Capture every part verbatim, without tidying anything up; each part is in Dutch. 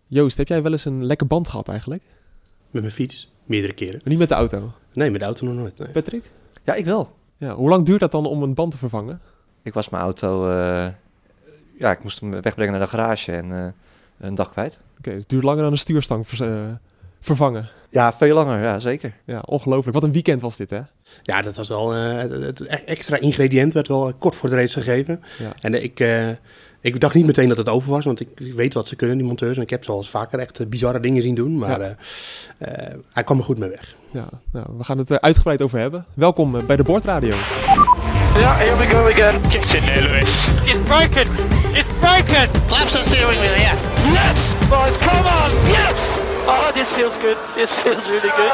Joost, heb jij wel eens een lekke band gehad eigenlijk? Met mijn fiets, meerdere keren. Maar niet met de auto? Nee, met de auto nog nooit. Nee. Patrick? Ja, ik wel. Ja, hoe lang duurt dat dan om een band te vervangen? Ik was mijn auto... Uh, ja, ik moest hem wegbrengen naar de garage en uh, een dag kwijt. Oké, okay, dus het duurt langer dan een stuurstang ver, uh, vervangen. Ja, veel langer, ja, zeker. Ja, ongelooflijk. Wat een weekend was dit, hè? Ja, dat was wel... Uh, het, het extra ingrediënt werd wel kort voor de race gegeven. Ja. En ik... Uh, Ik dacht niet meteen dat het over was, want ik, ik weet wat ze kunnen, die monteurs. En ik heb ze al eens vaker echt bizarre dingen zien doen, maar ja. uh, uh, hij kwam er goed mee weg. Ja, nou, we gaan het er uitgebreid over hebben. Welkom uh, bij de Bordradio. Ja, here we go again. Get in there, Lewis. It's broken. It's broken. Laps the steering wheel, yeah. Yes, boys, come on. Yes. Oh, this feels good. This feels really good.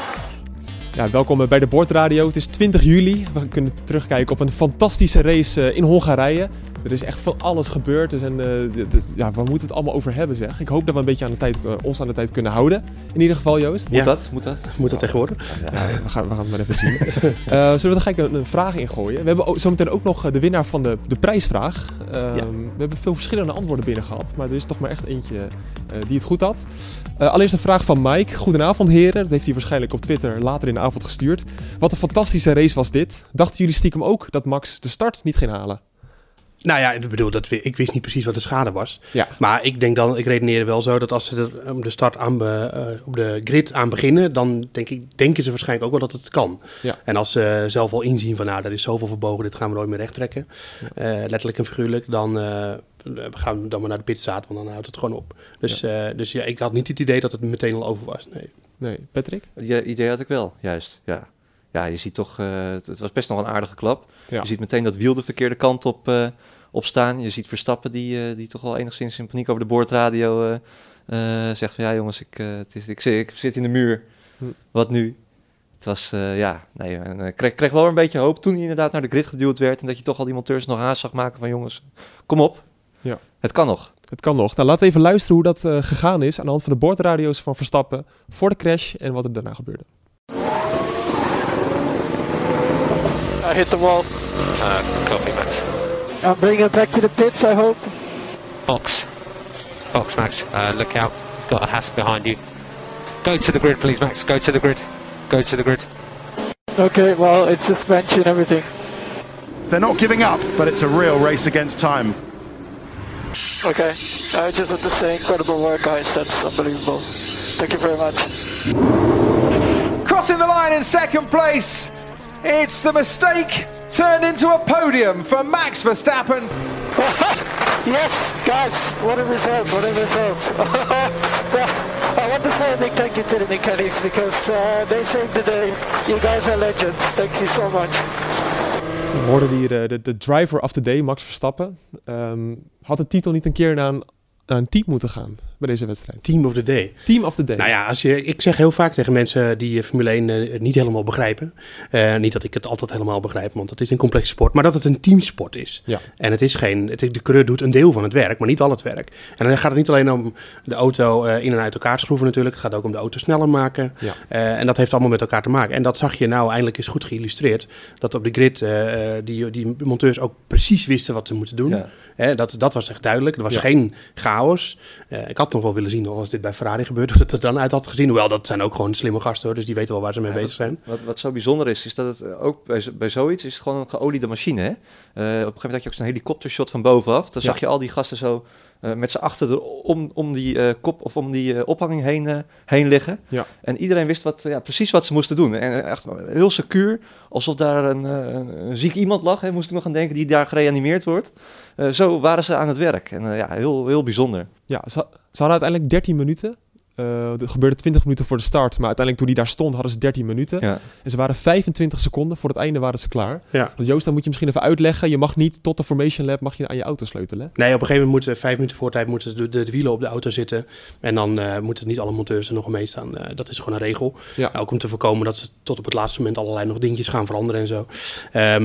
Ja, welkom bij de Bordradio. Het is twintig juli. We kunnen terugkijken op een fantastische race in Hongarije. Er is echt van alles gebeurd. Dus en, uh, de, de, ja, waar moeten we het allemaal over hebben, zeg? Ik hoop dat we een beetje aan de tijd, uh, ons aan de tijd kunnen houden. In ieder geval, Joost. Moet ja. dat? Moet dat? Moet dat tegenwoordig? Ja, ja, we, gaan, we gaan het maar even zien. uh, zullen we er gelijk een, een vraag in gooien? We hebben ook, zometeen ook nog de winnaar van de, de prijsvraag. Uh, ja. We hebben veel verschillende antwoorden binnen gehad. Maar er is toch maar echt eentje uh, die het goed had. Uh, allereerst een vraag van Mike. Goedenavond, heren. Dat heeft hij waarschijnlijk op Twitter later in de avond gestuurd. Wat een fantastische race was dit. Dachten jullie stiekem ook dat Max de start niet ging halen? Nou ja, ik bedoel, dat we, ik wist niet precies wat de schade was. Ja. Maar ik denk dan, ik redeneerde wel zo dat als ze de, de start aan be, uh, op de grid aan beginnen, dan denk ik, denken ze waarschijnlijk ook wel dat het kan. Ja. En als ze zelf al inzien van, nou, er is zoveel verbogen, dit gaan we nooit meer recht trekken. Ja. Uh, letterlijk en figuurlijk, dan uh, we gaan dan maar naar de pitstraat, want dan houdt het gewoon op. Dus ja, uh, dus ja, ik had niet het idee dat het meteen al over was. Nee, nee. Patrick? Ja, idee had ik wel, juist. Ja, ja je ziet toch, uh, het, het was best nog een aardige klap. Ja. Je ziet meteen dat wiel de verkeerde kant op... Uh, opstaan. Je ziet Verstappen die, uh, die toch wel enigszins in paniek over de boordradio uh, uh, zegt van ja jongens, ik, uh, het is, ik, ik zit in de muur. Hm. Wat nu? Het was, uh, ja, nee, en, uh, kreeg, kreeg wel een beetje hoop toen hij inderdaad naar de grid geduwd werd en dat je toch al die monteurs nog haast zag maken van jongens, kom op. Ja. Het kan nog. Het kan nog. Nou, laten we even luisteren hoe dat uh, gegaan is aan de hand van de boordradio's van Verstappen voor de crash en wat er daarna gebeurde. I hit the wall. Uh, copy, Max. I'm bringing it back to the pits, I hope. Box. Box, Max. Uh, look out. You've got a Haas behind you. Go to the grid, please, Max. Go to the grid. Go to the grid. Okay, well, it's suspension and everything. They're not giving up, but it's a real race against time. Okay. I just want to say incredible work, guys. That's unbelievable. Thank you very much. Crossing the line in second place. It's the mistake turned into a podium for Max Verstappen. Yes, guys, what a result, what a result. I want to say a big thank you to the mechanics because uh, they saved the day. You guys are legends. Thank you so much. We hoorden hier de, de, de driver of the day, Max Verstappen. Um, had de titel niet een keer naar een, naar een team moeten gaan bij deze wedstrijd? Team of the day. Team of the day. Nou ja, als je, ik zeg heel vaak tegen mensen die Formule één uh, niet helemaal begrijpen. Uh, niet dat ik het altijd helemaal begrijp, want het is een complexe sport. Maar dat het een teamsport is. Ja. En het is geen, het is, de coureur doet een deel van het werk, maar niet al het werk. En dan gaat het niet alleen om de auto uh, in en uit elkaar schroeven natuurlijk. Het gaat ook om de auto sneller maken. Ja. Uh, en dat heeft allemaal met elkaar te maken. En dat zag je nou eindelijk eens goed geïllustreerd. Dat op de grid uh, die, die monteurs ook precies wisten wat ze moeten doen. Ja. Uh, dat, dat was echt duidelijk. Er was ja. geen chaos. Uh, ik had nog wel willen zien als dit bij Ferrari gebeurt, hoe het er dan uit had gezien. Hoewel, dat zijn ook gewoon slimme gasten, hoor, dus die weten wel waar ze mee ja, bezig zijn. Wat, wat zo bijzonder is, is dat het ook bij, bij zoiets is het gewoon een geoliede machine. Hè? Uh, op een gegeven moment had je ook zo'n helikoptershot van bovenaf. Dan ja. zag je al die gasten zo uh, met z'n achter om, om die uh, kop of om die uh, ophanging heen, uh, heen liggen. Ja. En iedereen wist wat, ja, precies wat ze moesten doen. En echt heel secuur, alsof daar een, een, een ziek iemand lag, hè, moest ik nog aan denken, die daar gereanimeerd wordt. Uh, zo waren ze aan het werk. En uh, ja, heel, heel bijzonder. Ja, ze, ze hadden uiteindelijk dertien minuten. Uh, er gebeurde twintig minuten voor de start. Maar uiteindelijk toen die daar stond, hadden ze dertien minuten. Ja. En ze waren vijfentwintig seconden. Voor het einde waren ze klaar. Ja. Want Joost, dan moet je misschien even uitleggen. Je mag niet tot de Formation Lab mag je aan je auto sleutelen. Nee, op een gegeven moment moeten vijf minuten voor tijd moeten de, de, de wielen op de auto zitten. En dan uh, moeten niet alle monteurs er nog omheen staan. Uh, dat is gewoon een regel. Ja. Ook om te voorkomen dat ze tot op het laatste moment allerlei nog dingetjes gaan veranderen en zo. Um,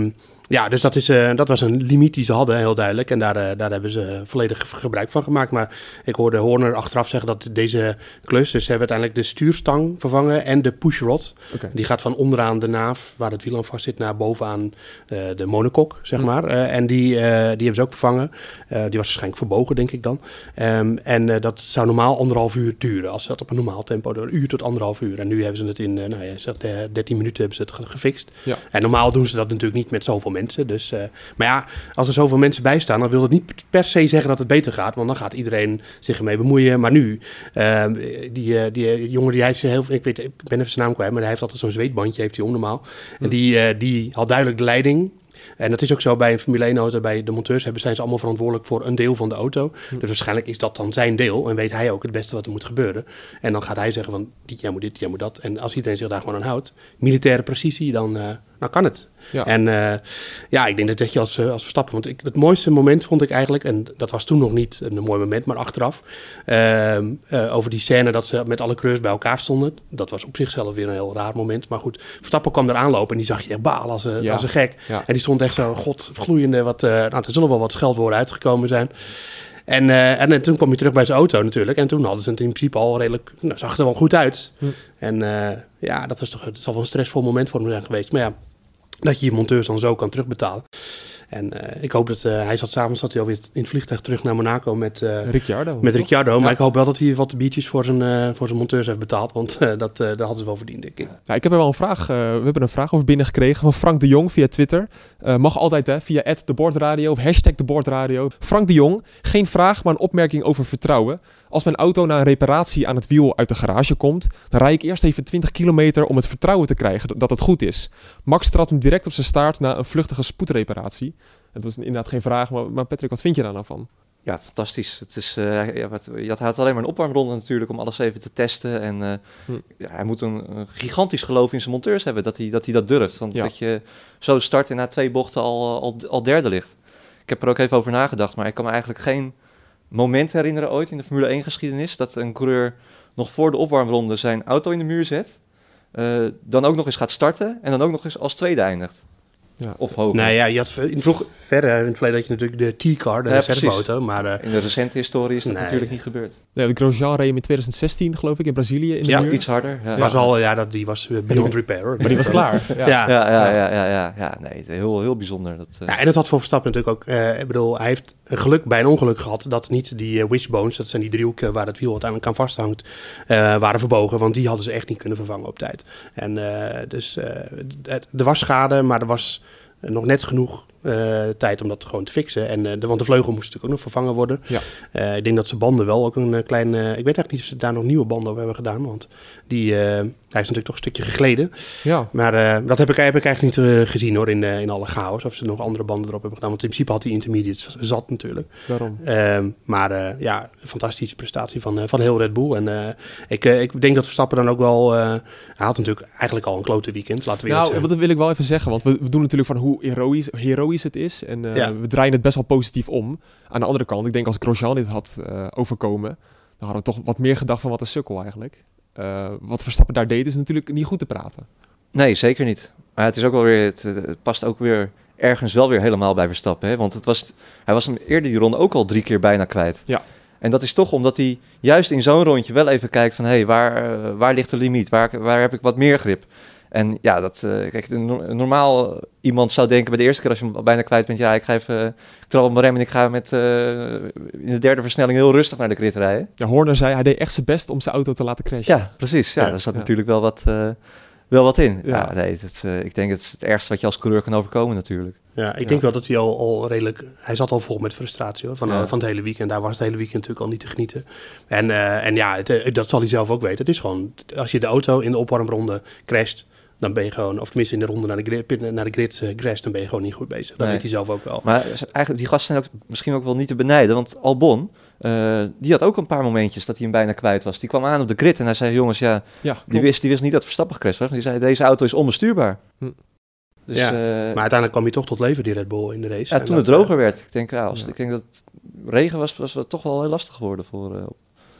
Ja, dus dat, is, uh, dat was een limiet die ze hadden, heel duidelijk. En daar, uh, daar hebben ze volledig gebruik van gemaakt. Maar ik hoorde Horner achteraf zeggen dat deze klus... dus ze hebben uiteindelijk de stuurstang vervangen en de pushrod. Okay. Die gaat van onderaan de naaf, waar het wiel aan vast zit... naar bovenaan uh, de monokok, zeg mm. maar. Uh, en die, uh, die hebben ze ook vervangen. Uh, die was waarschijnlijk verbogen, denk ik dan. Um, en uh, dat zou normaal anderhalf uur duren. Als ze dat op een normaal tempo doen, een uur tot anderhalf uur. En nu hebben ze het in uh, nou ja, dertien minuten hebben ze het gefixt. Ja. En normaal doen ze dat natuurlijk niet met zoveel mensen. Dus, uh, maar ja, als er zoveel mensen bij staan, dan wil het niet per se zeggen dat het beter gaat. Want dan gaat iedereen zich ermee bemoeien. Maar nu, uh, die, uh, die, die jongen die hij heel, ik weet, ik ben even zijn naam kwijt, maar hij heeft altijd zo'n zweetbandje, heeft hij om normaal. Hm. En die, uh, die had duidelijk de leiding. En dat is ook zo bij een Formule één auto, bij de monteurs hebben, zijn ze allemaal verantwoordelijk voor een deel van de auto. Hm. Dus waarschijnlijk is dat dan zijn deel en weet hij ook het beste wat er moet gebeuren. En dan gaat hij zeggen van, jij moet dit, jij moet dat. En als iedereen zich daar gewoon aan houdt, militaire precisie, dan, uh, dan kan het. Ja. En uh, ja, ik denk dat, dat je als, als Verstappen... Want ik, het mooiste moment vond ik eigenlijk... en dat was toen nog niet een mooi moment, maar achteraf... Uh, uh, over die scène dat ze met alle coureurs bij elkaar stonden. Dat was op zichzelf weer een heel raar moment. Maar goed, Verstappen kwam er aanlopen en die zag je echt balen als een, ja. als een gek. Ja. En die stond echt zo, god, gloeiende... Wat, uh, nou, er zullen wel wat scheldwoorden uitgekomen zijn... En, uh, en, en toen kwam hij terug bij zijn auto natuurlijk. En toen hadden ze het in principe al redelijk... Nou, zag het er wel goed uit. Hm. En uh, ja, dat was toch... Het zal wel een stressvol moment voor hem zijn geweest. Maar ja... dat je je monteurs dan zo kan terugbetalen. En uh, ik hoop dat uh, hij zat s'avonds zat hij alweer in het vliegtuig terug naar Monaco met uh, Ricciardo. Met Ricciardo. Ja. Maar ik hoop wel dat hij wat biertjes voor zijn, uh, voor zijn monteurs heeft betaald. Want uh, dat, uh, dat hadden ze wel verdiend, denk ik. Ja, ik heb er wel een vraag. Uh, we hebben een vraag over binnengekregen van Frank de Jong via Twitter. Uh, mag altijd hè, via at debordradio of hashtag debordradio. Frank de Jong, geen vraag, maar een opmerking over vertrouwen. Als mijn auto na een reparatie aan het wiel uit de garage komt, dan rij ik eerst even twintig kilometer om het vertrouwen te krijgen dat het goed is. Max trapt hem direct op zijn staart na een vluchtige spoedreparatie. Het was inderdaad geen vraag, maar, maar Patrick, wat vind je daar nou van? Ja, fantastisch. Het is, uh, ja, wat, je had alleen maar een opwarmronde natuurlijk om alles even te testen. En uh, hm. ja, hij moet een, een gigantisch geloof in zijn monteurs hebben dat hij dat, hij dat durft. Want ja. dat je zo start en na twee bochten al, al, al derde ligt. Ik heb er ook even over nagedacht, maar ik kan me eigenlijk geen moment herinneren ooit in de Formule één geschiedenis dat een coureur nog voor de opwarmronde zijn auto in de muur zet. Uh, dan ook nog eens gaat starten en dan ook nog eens als tweede eindigt. Ja. Of hoger. Nou ja, je had in vroeg, verder in het verleden had je natuurlijk de T-car, de ja, reserveauto. Maar uh, in de recente historie is dat nee. natuurlijk niet gebeurd. Ja, de Grosjean reed hem in twintig zestien, geloof ik, in Brazilië in de ja, muur. Iets harder. Ja, was ja. Al, ja dat, die was beyond repair. Hoor. Maar die was klaar. Ja, ja, ja, ja, ja, ja, ja, ja. Nee, heel, heel bijzonder. Dat, uh... ja, en dat had voor Verstappen natuurlijk ook, uh, ik bedoel, hij heeft een geluk bij een ongeluk gehad dat niet die uh, wishbones, dat zijn die driehoeken waar het wiel uiteindelijk aan vasthangt, uh, waren verbogen, want die hadden ze echt niet kunnen vervangen op tijd. En uh, dus uh, er was schade, maar er was nog net genoeg uh, tijd om dat gewoon te fixen. En, uh, de, want de vleugel moest natuurlijk ook nog vervangen worden. Ja. Uh, ik denk dat ze banden wel ook een uh, klein... Uh, ik weet eigenlijk niet of ze daar nog nieuwe banden op hebben gedaan. Want die, uh, hij is natuurlijk toch een stukje gegleden. Ja. Maar uh, dat heb ik, heb ik eigenlijk niet uh, gezien hoor in, uh, in alle chaos. Of ze nog andere banden erop hebben gedaan. Want in principe had hij intermediates zat natuurlijk. Daarom. Uh, maar uh, ja, een fantastische prestatie van, uh, van heel Red Bull. En uh, ik, uh, ik denk dat Verstappen dan ook wel... Uh, hij had natuurlijk eigenlijk al een klote weekend. Laten we nou, dat wil ik wel even zeggen. Want we, we doen natuurlijk van hoe heroïs, heroïs het is. En uh, ja. we draaien het best wel positief om. Aan de andere kant, ik denk als Grosjean dit had uh, overkomen, dan hadden we toch wat meer gedacht van wat een sukkel eigenlijk. Uh, wat Verstappen daar deed is natuurlijk niet goed te praten. Nee, zeker niet. Maar het is ook wel weer, het, het past ook weer ergens wel weer helemaal bij Verstappen. Hè? Want het was, hij was hem eerder die ronde ook al drie keer bijna kwijt. Ja. En dat is toch omdat hij juist in zo'n rondje wel even kijkt van hé, hey, waar, uh, waar ligt de limiet? Waar, waar heb ik wat meer grip? En ja, dat, uh, kijk, normaal iemand zou denken bij de eerste keer als je hem bijna kwijt bent, ja, ik ga even, ik trap op mijn rem en ik ga met uh, in de derde versnelling heel rustig naar de grid rijden. Ja, Horner zei, hij deed echt zijn best om zijn auto te laten crashen. Ja, precies. Ja, ja. Daar zat ja. natuurlijk wel wat, uh, wel wat in. Ja. Ja, nee, het, uh, ik denk dat het het ergste wat je als coureur kan overkomen natuurlijk. Ja, ik ja. denk wel dat hij al, al redelijk... Hij zat al vol met frustratie hoor, van, ja. uh, van het hele weekend. Daar was het hele weekend natuurlijk al niet te genieten. En, uh, en ja, het, dat zal hij zelf ook weten. Het is gewoon, als je de auto in de opwarmronde crasht, dan ben je gewoon, of tenminste in de ronde naar de grid, naar de grid uh, crasht, dan ben je gewoon niet goed bezig. Dat nee. weet hij zelf ook wel. Maar eigenlijk, die gasten zijn ook misschien ook wel niet te benijden, want Albon, uh, die had ook een paar momentjes dat hij hem bijna kwijt was. Die kwam aan op de grid en hij zei, jongens, ja, ja die, wist, die wist niet dat Verstappen gecrashed was. Die zei, deze auto is onbestuurbaar. Hm. Dus, ja, uh, maar uiteindelijk kwam hij toch tot leven, die Red Bull, in de race. Ja, toen het droger uh, werd. Ik denk, ja, als, ja. ik denk dat regen was, was, was toch wel heel lastig geworden voor... Uh,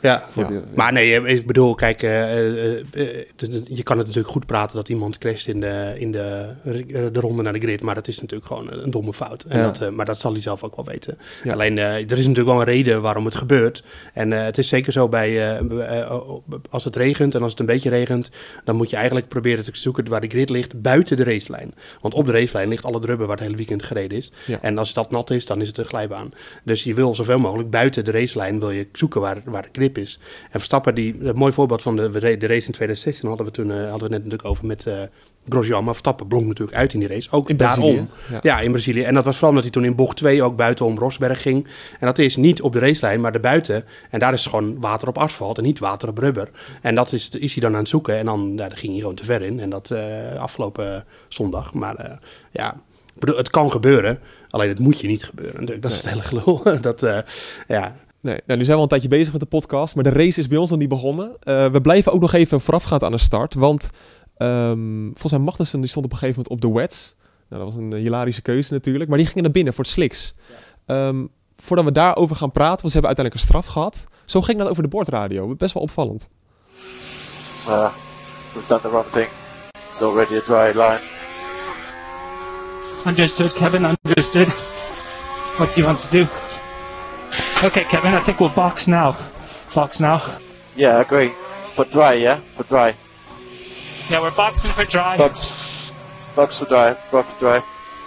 Ja, Voor ja. die- Maar nee, ik bedoel, kijk, uh, uh, uh, je kan het natuurlijk goed praten dat iemand crasht in de, in de, de ronde naar de grid, maar dat is natuurlijk gewoon een domme fout. En Ja. dat, uh, maar dat zal hij zelf ook wel weten. Ja. Alleen, uh, er is natuurlijk wel een reden waarom het gebeurt. En uh, het is zeker zo bij, uh, uh, als het regent en als het een beetje regent, dan moet je eigenlijk proberen te zoeken waar de grid ligt buiten de racelijn. Want op de racelijn ligt al het rubber waar het hele weekend gereden is. Ja. En als dat nat is, dan is het een glijbaan. Dus je wil zoveel mogelijk buiten de racelijn wil je zoeken waar, waar de grip is. En Verstappen, die, een mooi voorbeeld van de, de race in twintig zestien hadden we toen uh, hadden we het net natuurlijk over met uh, Grosjean. Maar Verstappen blonk natuurlijk uit in die race. Ook In daarom. Brazilië, ja. Ja, in Brazilië. En dat was vooral omdat hij toen in bocht twee ook buitenom Rosberg ging. En dat is niet op de racelijn, maar erbuiten. En daar is gewoon water op asfalt en niet water op rubber. En dat is, is hij dan aan het zoeken. En dan ja, daar ging hij gewoon te ver in. En dat uh, afgelopen uh, zondag. Maar uh, ja, ik bedoel, het kan gebeuren. Alleen het moet je niet gebeuren. Dat is het hele gelul. dat, uh, ja... Nee, nou, nu zijn we al een tijdje bezig met de podcast, maar de race is bij ons nog niet begonnen. Uh, we blijven ook nog even voorafgaand aan de start, want um, volgens mij Magnussen die stond op een gegeven moment op de wets. Nou, dat was een uh, hilarische keuze natuurlijk, maar die gingen naar binnen voor het slicks. Ja. Um, voordat we daarover gaan praten, want ze hebben uiteindelijk een straf gehad. Zo ging dat over de bordradio, best wel opvallend. Uh, we've done the wrong thing. It's already a dry line. Understood, Kevin, understood. What do you want to do? Okay, Kevin, I think we'll box now. Box now. Yeah, I agree. For dry, yeah? For dry. Yeah, we're boxing for dry. Box. Box for dry. Box for dry.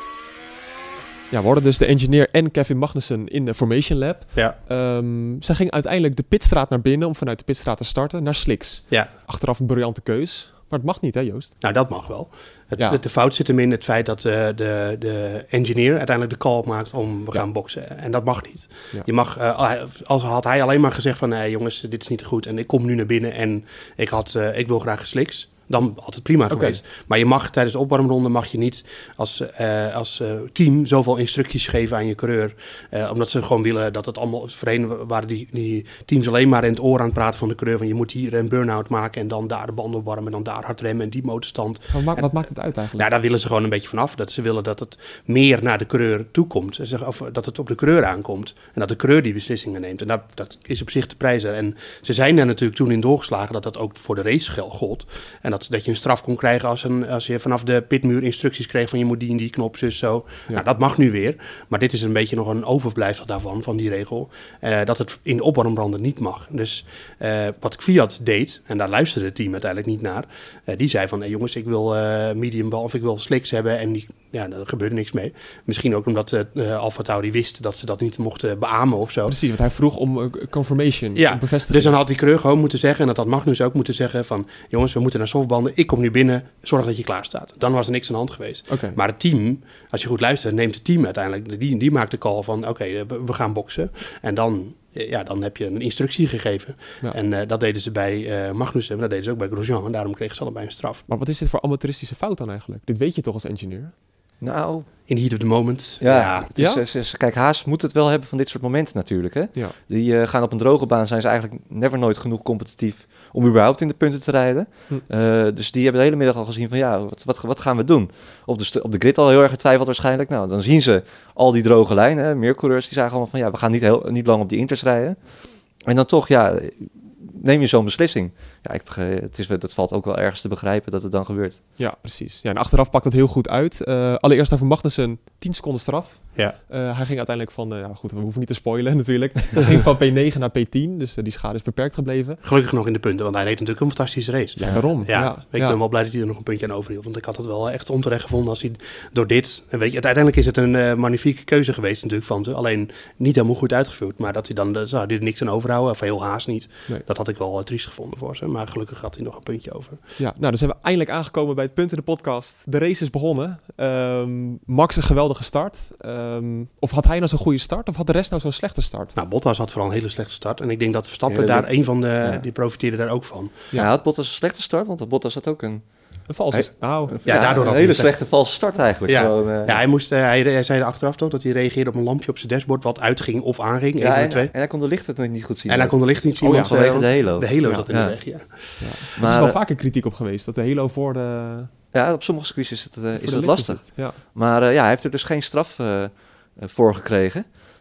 Ja, we hoorden dus de engineer en Kevin Magnussen in de Formation Lab. Ja. Um, zij ging uiteindelijk de pitstraat naar binnen om vanuit de pitstraat te starten naar slicks. Ja. Achteraf een briljante keus. Maar het mag niet, hè Joost? Nou, dat mag wel. Het, Ja. De fout zit hem in het feit dat uh, de, de engineer uiteindelijk de call maakt om we Ja. gaan boksen. En dat mag niet. Ja. Je mag, uh, als had hij alleen maar gezegd van nee, jongens, dit is niet goed en ik kom nu naar binnen en ik, had, uh, ik wil graag geslicks. Dan had het prima Oké. geweest. Maar je mag tijdens de opwarmronde mag je niet als, uh, als uh, team zoveel instructies geven aan je coureur. Uh, omdat ze gewoon willen dat het allemaal... Voorheen waren die, die teams alleen maar in het oor aan het praten van de coureur. Van je moet hier een burn-out maken en dan daar de banden opwarmen en dan daar hard remmen en die motorstand. Wat, maakt, En- wat maakt het uit eigenlijk? Ja, daar willen ze gewoon een beetje vanaf. Dat ze willen dat het meer naar de coureur toe komt. Ze zeggen, Of dat het op de coureur aankomt. En dat de coureur die beslissingen neemt. En dat, dat is op zich te prijzen. En ze zijn daar natuurlijk toen in doorgeslagen dat dat ook voor de race gel- gold. En dat, dat je een straf kon krijgen als, een, als je vanaf de pitmuur instructies kreeg van je moet die en die knop, zus zo. Ja. Nou, dat mag nu weer. Maar dit is een beetje nog een overblijfsel daarvan, van die regel. Uh, dat het in de opwarmbranden niet mag. Dus uh, wat Fiat deed, en daar luisterde het team uiteindelijk niet naar. Uh, die zei van, hey jongens, ik wil uh, medium bal of ik wil slicks hebben. En die, ja, daar gebeurde niks mee. Misschien ook omdat uh, AlphaTauri wist dat ze dat niet mochten beamen of zo. Precies, want hij vroeg om uh, confirmation, Ja, om bevestiging. dus dan had die coureur gewoon moeten zeggen, en dat had Magnus ook moeten zeggen van, jongens, we moeten naar softbanden, ik kom nu binnen, zorg dat je klaar staat. Dan was er niks aan de hand geweest. Oké. Maar het team, als je goed luistert, neemt het team uiteindelijk, die, die maakt de call van, oké, okay, we, we gaan boksen. En dan, ja, dan heb je een instructie gegeven. Ja. En uh, dat deden ze bij uh, Magnussen, maar dat deden ze ook bij Grosjean. En daarom kregen ze allebei een straf. Maar wat is dit voor amateuristische fout dan eigenlijk? Dit weet je toch als engineer? Nou, In the heat of the moment. ja. ja. Het is, Ja? is- is- kijk, Haas moet het wel hebben van dit soort momenten natuurlijk. Hè? Ja. Die uh, gaan op een droge baan, zijn ze eigenlijk never nooit genoeg competitief om überhaupt in de punten te rijden. Hm. Uh, dus die hebben de hele middag al gezien van ja, wat, wat, wat gaan we doen? Op de, st- op de grid al heel erg getwijfeld waarschijnlijk. Nou, dan zien ze al die droge lijnen. Hè? Meer coureurs die zagen allemaal van ja, we gaan niet, heel, niet lang op die inters rijden. En dan toch, ja, neem je zo'n beslissing. Ja, ik, begrijp- het is, dat valt ook wel ergens te begrijpen dat het dan gebeurt. Ja, precies. Ja, en achteraf pakt het heel goed uit. Uh, allereerst over Magnussen tien seconden straf. Ja. Uh, hij ging uiteindelijk van, uh, ja goed, we hoeven niet te spoilen natuurlijk. Hij ging van P negen naar P tien, dus uh, die schade is beperkt gebleven. Gelukkig nog in de punten, want hij reed natuurlijk een fantastische race. Ja, daarom. Ja, Ja, ik ja. ben wel blij dat hij er nog een puntje aan overhield. Want ik had het wel echt onterecht gevonden als hij door dit... En weet je, uiteindelijk is het een uh, magnifieke keuze geweest natuurlijk van ze. Alleen niet helemaal goed uitgevoerd. Maar dat hij dan, uh, zou hij er niks aan overhouden, of heel haast niet. Nee. Dat had ik wel uh, triest gevonden voor ze. Maar gelukkig had hij nog een puntje over. Ja, nou, dan zijn we eindelijk aangekomen bij het punt in de podcast. De race is begonnen. Um, Max een geweldige start. Um, of had hij nou zo'n goede start? Of had de rest nou zo'n slechte start? Nou, Bottas had vooral een hele slechte start. En ik denk dat Verstappen Ja, dat- daar een van de... ja. Die profiteerde daar ook van. Ja, hij had Bottas een slechte start, want Bottas had ook een, Een valse Hij- st- Nou, Ja, daardoor een had hele hij- slechte valse start eigenlijk. Ja. Zo'n, uh, Ja, hij, moest, uh, hij, hij zei er achteraf toch dat hij reageerde op een lampje op zijn dashboard wat uitging of aanging. ja, een van de en, twee. en hij kon de lichten niet goed zien. En hij kon de licht niet zien. Oh ja, want, vanwege uh, de halo. De halo Ja. zat in Ja. de weg, ja. er is Maar, wel uh, vaker kritiek op geweest. Dat de Halo voor de, ja, op sommige circuits is het, uh, voor is de het lichten lastig. zit. Ja. Maar uh, ja, hij heeft er dus geen straf uh, uh, voor gekregen.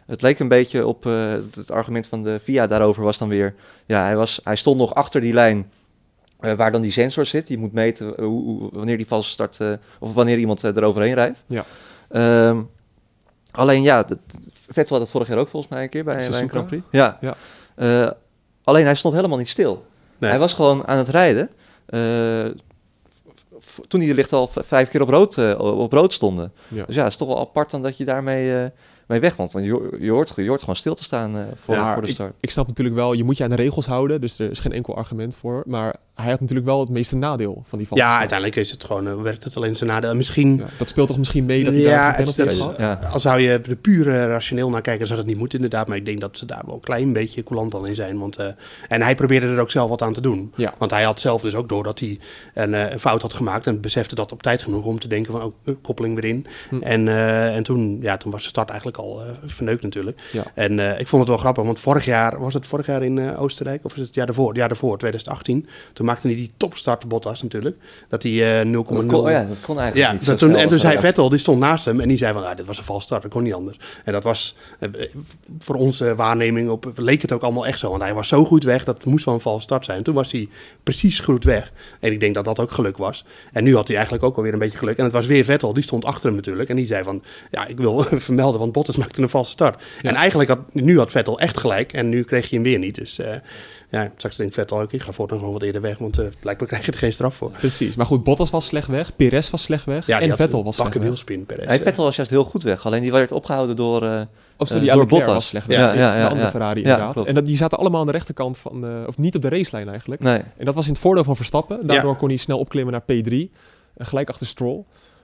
Het leek een beetje op uh, het, het argument van de V I A daarover was dan weer... Ja, hij, was, hij stond nog achter die lijn uh, waar dan die sensor zit. Die moet meten uh, hoe, hoe, wanneer die valse start... Uh, of wanneer iemand uh, eroverheen rijdt. Ja. Um, alleen ja, de, de, Vettel had het vorig jaar ook volgens mij een keer bij, bij een Grand Prix. Ja. ja. Uh, alleen hij stond helemaal niet stil. Nee. Hij was gewoon aan het rijden... Uh, toen die er licht al v- vijf keer op rood, uh, op rood stonden. Ja. Dus ja, het is toch wel apart dan dat je daarmee uh, mee weg want. Je, je, hoort, je hoort gewoon stil te staan uh, voor, ja, voor de start. Ik, ik snap natuurlijk wel, je moet je aan de regels houden. Dus er is geen enkel argument voor. Maar hij had natuurlijk wel het meeste nadeel van die valse Ja, start. uiteindelijk is het gewoon, uh, werkt het alleen zijn nadeel. Misschien... Ja, dat speelt toch misschien mee dat hij ja, daar een penalty heeft gehad? Ja. Als zou je er puur uh, rationeel naar kijken, zou dat niet moeten inderdaad. Maar ik denk dat ze daar wel een klein beetje coulant al in zijn. Want, uh, en hij probeerde er ook zelf wat aan te doen. Ja. Want hij had zelf dus ook door dat hij een, uh, een fout had gemaakt. En besefte dat op tijd genoeg om te denken van, oh, uh, koppeling weer in. Hm. En, uh, en toen, ja, toen was de start eigenlijk al uh, verneukt natuurlijk. Ja. En uh, ik vond het wel grappig, want vorig jaar, was het vorig jaar in uh, Oostenrijk? Of was het het jaar daarvoor? Het jaar daarvoor, twintig achttien. Toen maakte hij die topstart Bottas natuurlijk. Dat hij uh, nul komma nul... Oh ja, dat kon eigenlijk ja, niet. Dat toen, en toen zei Vettel, die stond naast hem en die zei van, ah, dit was een valse start, dat kon niet anders. En dat was, uh, voor onze waarneming op, leek het ook allemaal echt zo. Want hij was zo goed weg, dat moest wel een valse start zijn. En toen was hij precies goed weg. En ik denk dat dat ook geluk was. En nu had hij eigenlijk ook alweer een beetje geluk. En het was weer Vettel, die stond achter hem natuurlijk. En die zei van, ja, ik wil vermelden, want Bottas maakte een valse start. Ja. En eigenlijk had, nu had Vettel echt gelijk en nu kreeg je hem weer niet. Dus uh, ja, straks denkt Vettel ook, ik ga voortaan gewoon wat eerder weg, want uh, blijkbaar krijg je er geen straf voor. Precies, maar goed, Bottas was slecht weg, Perez was slecht weg ja, en Vettel was slecht weg. Wielspin, Perez. Nee, Vettel was juist heel goed weg, alleen die werd opgehouden door, uh, of zo, die uh, door Bottas was slecht weg. Ja, ja, ja, de andere ja, Ferrari ja, inderdaad. Ja, en dat, die zaten allemaal aan de rechterkant van, uh, of niet op de racelijn eigenlijk. Nee. En dat was in het voordeel van Verstappen. Daardoor ja. kon hij snel opklimmen naar P drie, uh, gelijk achter Stroll.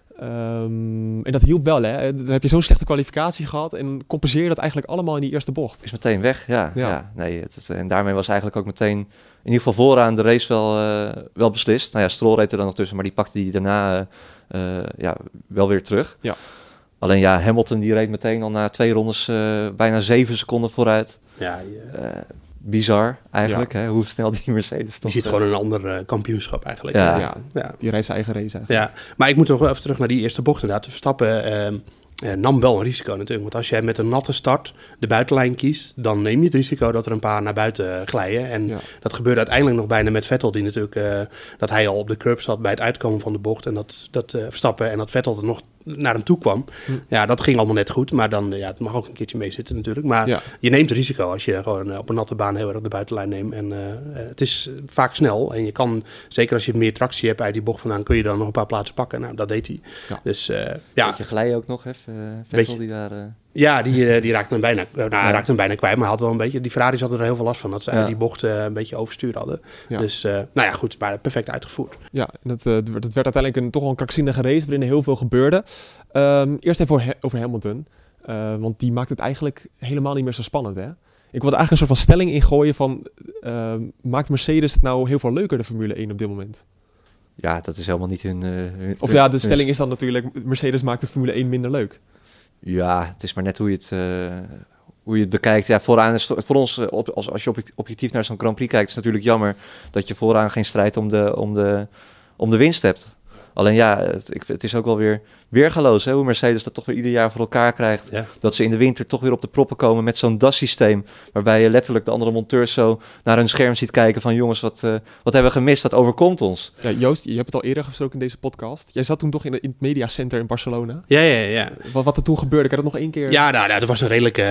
Um, en dat hielp wel, hè. Dan heb je zo'n slechte kwalificatie gehad en compenseer je dat eigenlijk allemaal in die eerste bocht. Is meteen weg, ja. ja. ja nee, het, het, en daarmee was eigenlijk ook meteen, in ieder geval vooraan, de race wel, uh, wel beslist. Nou ja, Stroll reed er dan nog tussen, maar die pakte die daarna uh, uh, ja, wel weer terug. Ja. Alleen ja, Hamilton die reed meteen al na twee rondes uh, bijna zeven seconden vooruit. Ja, yeah. uh, bizar eigenlijk, ja. hè, hoe snel die Mercedes stond. Die zit gewoon in een ander uh, kampioenschap eigenlijk. Ja, ja. ja. Die rijdt zijn eigen race eigenlijk. Ja, maar ik moet nog wel even terug naar die eerste bocht inderdaad. Verstappen uh, uh, nam wel een risico natuurlijk. Want als jij met een natte start de buitenlijn kiest, dan neem je het risico dat er een paar naar buiten glijden. En ja. dat gebeurde uiteindelijk nog bijna met Vettel, die natuurlijk, uh, dat hij al op de curb zat bij het uitkomen van de bocht. En dat, dat uh, Verstappen en dat Vettel er nog naar hem toe kwam. Hm. Ja, dat ging allemaal net goed. Maar dan, ja, het mag ook een keertje meezitten natuurlijk. Maar ja. je neemt risico als je gewoon uh, op een natte baan heel erg de buitenlijn neemt. En uh, het is vaak snel. En je kan, zeker als je meer tractie hebt uit die bocht vandaan, kun je dan nog een paar plaatsen pakken. Nou, dat deed hij. Ja. Dus uh, ja. Beetje glijden ook nog, hè? Vettel beetje, die daar... Uh... Ja, die, die raakte hem bijna, nou, ja. raakte hem bijna kwijt, maar had wel een beetje... Die Ferraris hadden er heel veel last van, dat ze ja. die bocht uh, een beetje overstuur hadden. Ja. Dus, uh, nou ja, goed, maar perfect uitgevoerd. Ja, dat, uh, dat werd uiteindelijk een, toch wel een krankzinnige race, waarin er heel veel gebeurde. Um, eerst even over, over Hamilton, uh, want die maakt het eigenlijk helemaal niet meer zo spannend, hè? Ik wilde eigenlijk een soort van stelling ingooien van... Uh, maakt Mercedes het nou heel veel leuker, de Formule één op dit moment? Ja, dat is helemaal niet hun... Uh, hun of ja, de hun, stelling is dan natuurlijk... Mercedes maakt de Formule één minder leuk. Ja, het is maar net hoe je het, uh, hoe je het bekijkt. Ja, vooraan is voor ons, uh, op, als, als je objectief naar zo'n Grand Prix kijkt, is het natuurlijk jammer dat je vooraan geen strijd om de, om de, om de winst hebt. Alleen ja, het, het is ook wel weer weergaloos, hè, hoe Mercedes dat toch weer ieder jaar voor elkaar krijgt. Ja. Dat ze in de winter toch weer op de proppen komen met zo'n D A S-systeem. Waarbij je letterlijk de andere monteurs zo naar hun scherm ziet kijken van... jongens, wat, uh, wat hebben we gemist? Wat overkomt ons? Ja, Joost, je hebt het al eerder gesproken in deze podcast. Jij zat toen toch in, de, in het mediacenter in Barcelona? Ja, ja, ja. Wat, wat er toen gebeurde, kan je dat nog één keer... Ja, nou, nou, er was een redelijke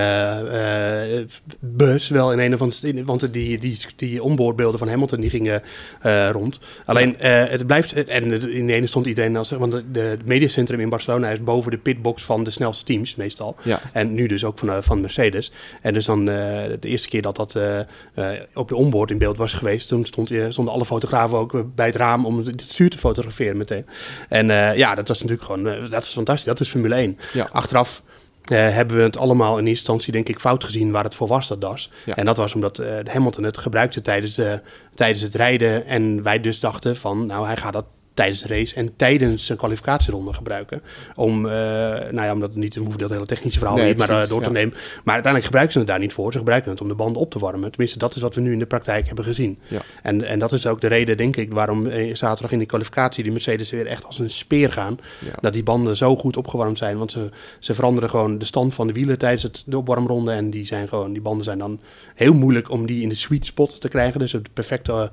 uh, uh, bus wel in een van de... Want die, die, die onboardbeelden van Hamilton die gingen uh, rond. Alleen, ja. uh, het blijft... En in de ene stond iedereen... Als, want de, de mediacentrum in Barcelona is boven de pitbox van de snelste teams meestal. Ja. En nu dus ook van, uh, van Mercedes. En dus dan uh, de eerste keer dat dat uh, uh, op de onboard in beeld was geweest, toen stond, uh, stonden alle fotografen ook bij het raam om het stuur te fotograferen meteen. En uh, ja, dat was natuurlijk gewoon, uh, dat is fantastisch. Dat is Formule één. Ja. Achteraf Uh, hebben we het allemaal in eerste instantie denk ik fout gezien waar het voor was, dat D A S. Ja. En dat was omdat uh, Hamilton het gebruikte tijdens, de, tijdens het rijden en wij dus dachten van, nou hij gaat dat tijdens de race en tijdens een kwalificatieronde gebruiken. Om, uh, nou ja, omdat niet, we hoeven dat hele technische verhaal nee, niet precies, maar uh, door te ja. nemen. Maar uiteindelijk gebruiken ze het daar niet voor. Ze gebruiken het om de banden op te warmen. Tenminste, dat is wat we nu in de praktijk hebben gezien. Ja. En, en dat is ook de reden, denk ik, waarom eh, zaterdag in de kwalificatie die Mercedes weer echt als een speer gaan. Ja. Dat die banden zo goed opgewarmd zijn. Want ze, ze veranderen gewoon de stand van de wielen tijdens het, de opwarmronde. En die, zijn gewoon, die banden zijn dan heel moeilijk om die in de sweet spot te krijgen. Dus op de perfecte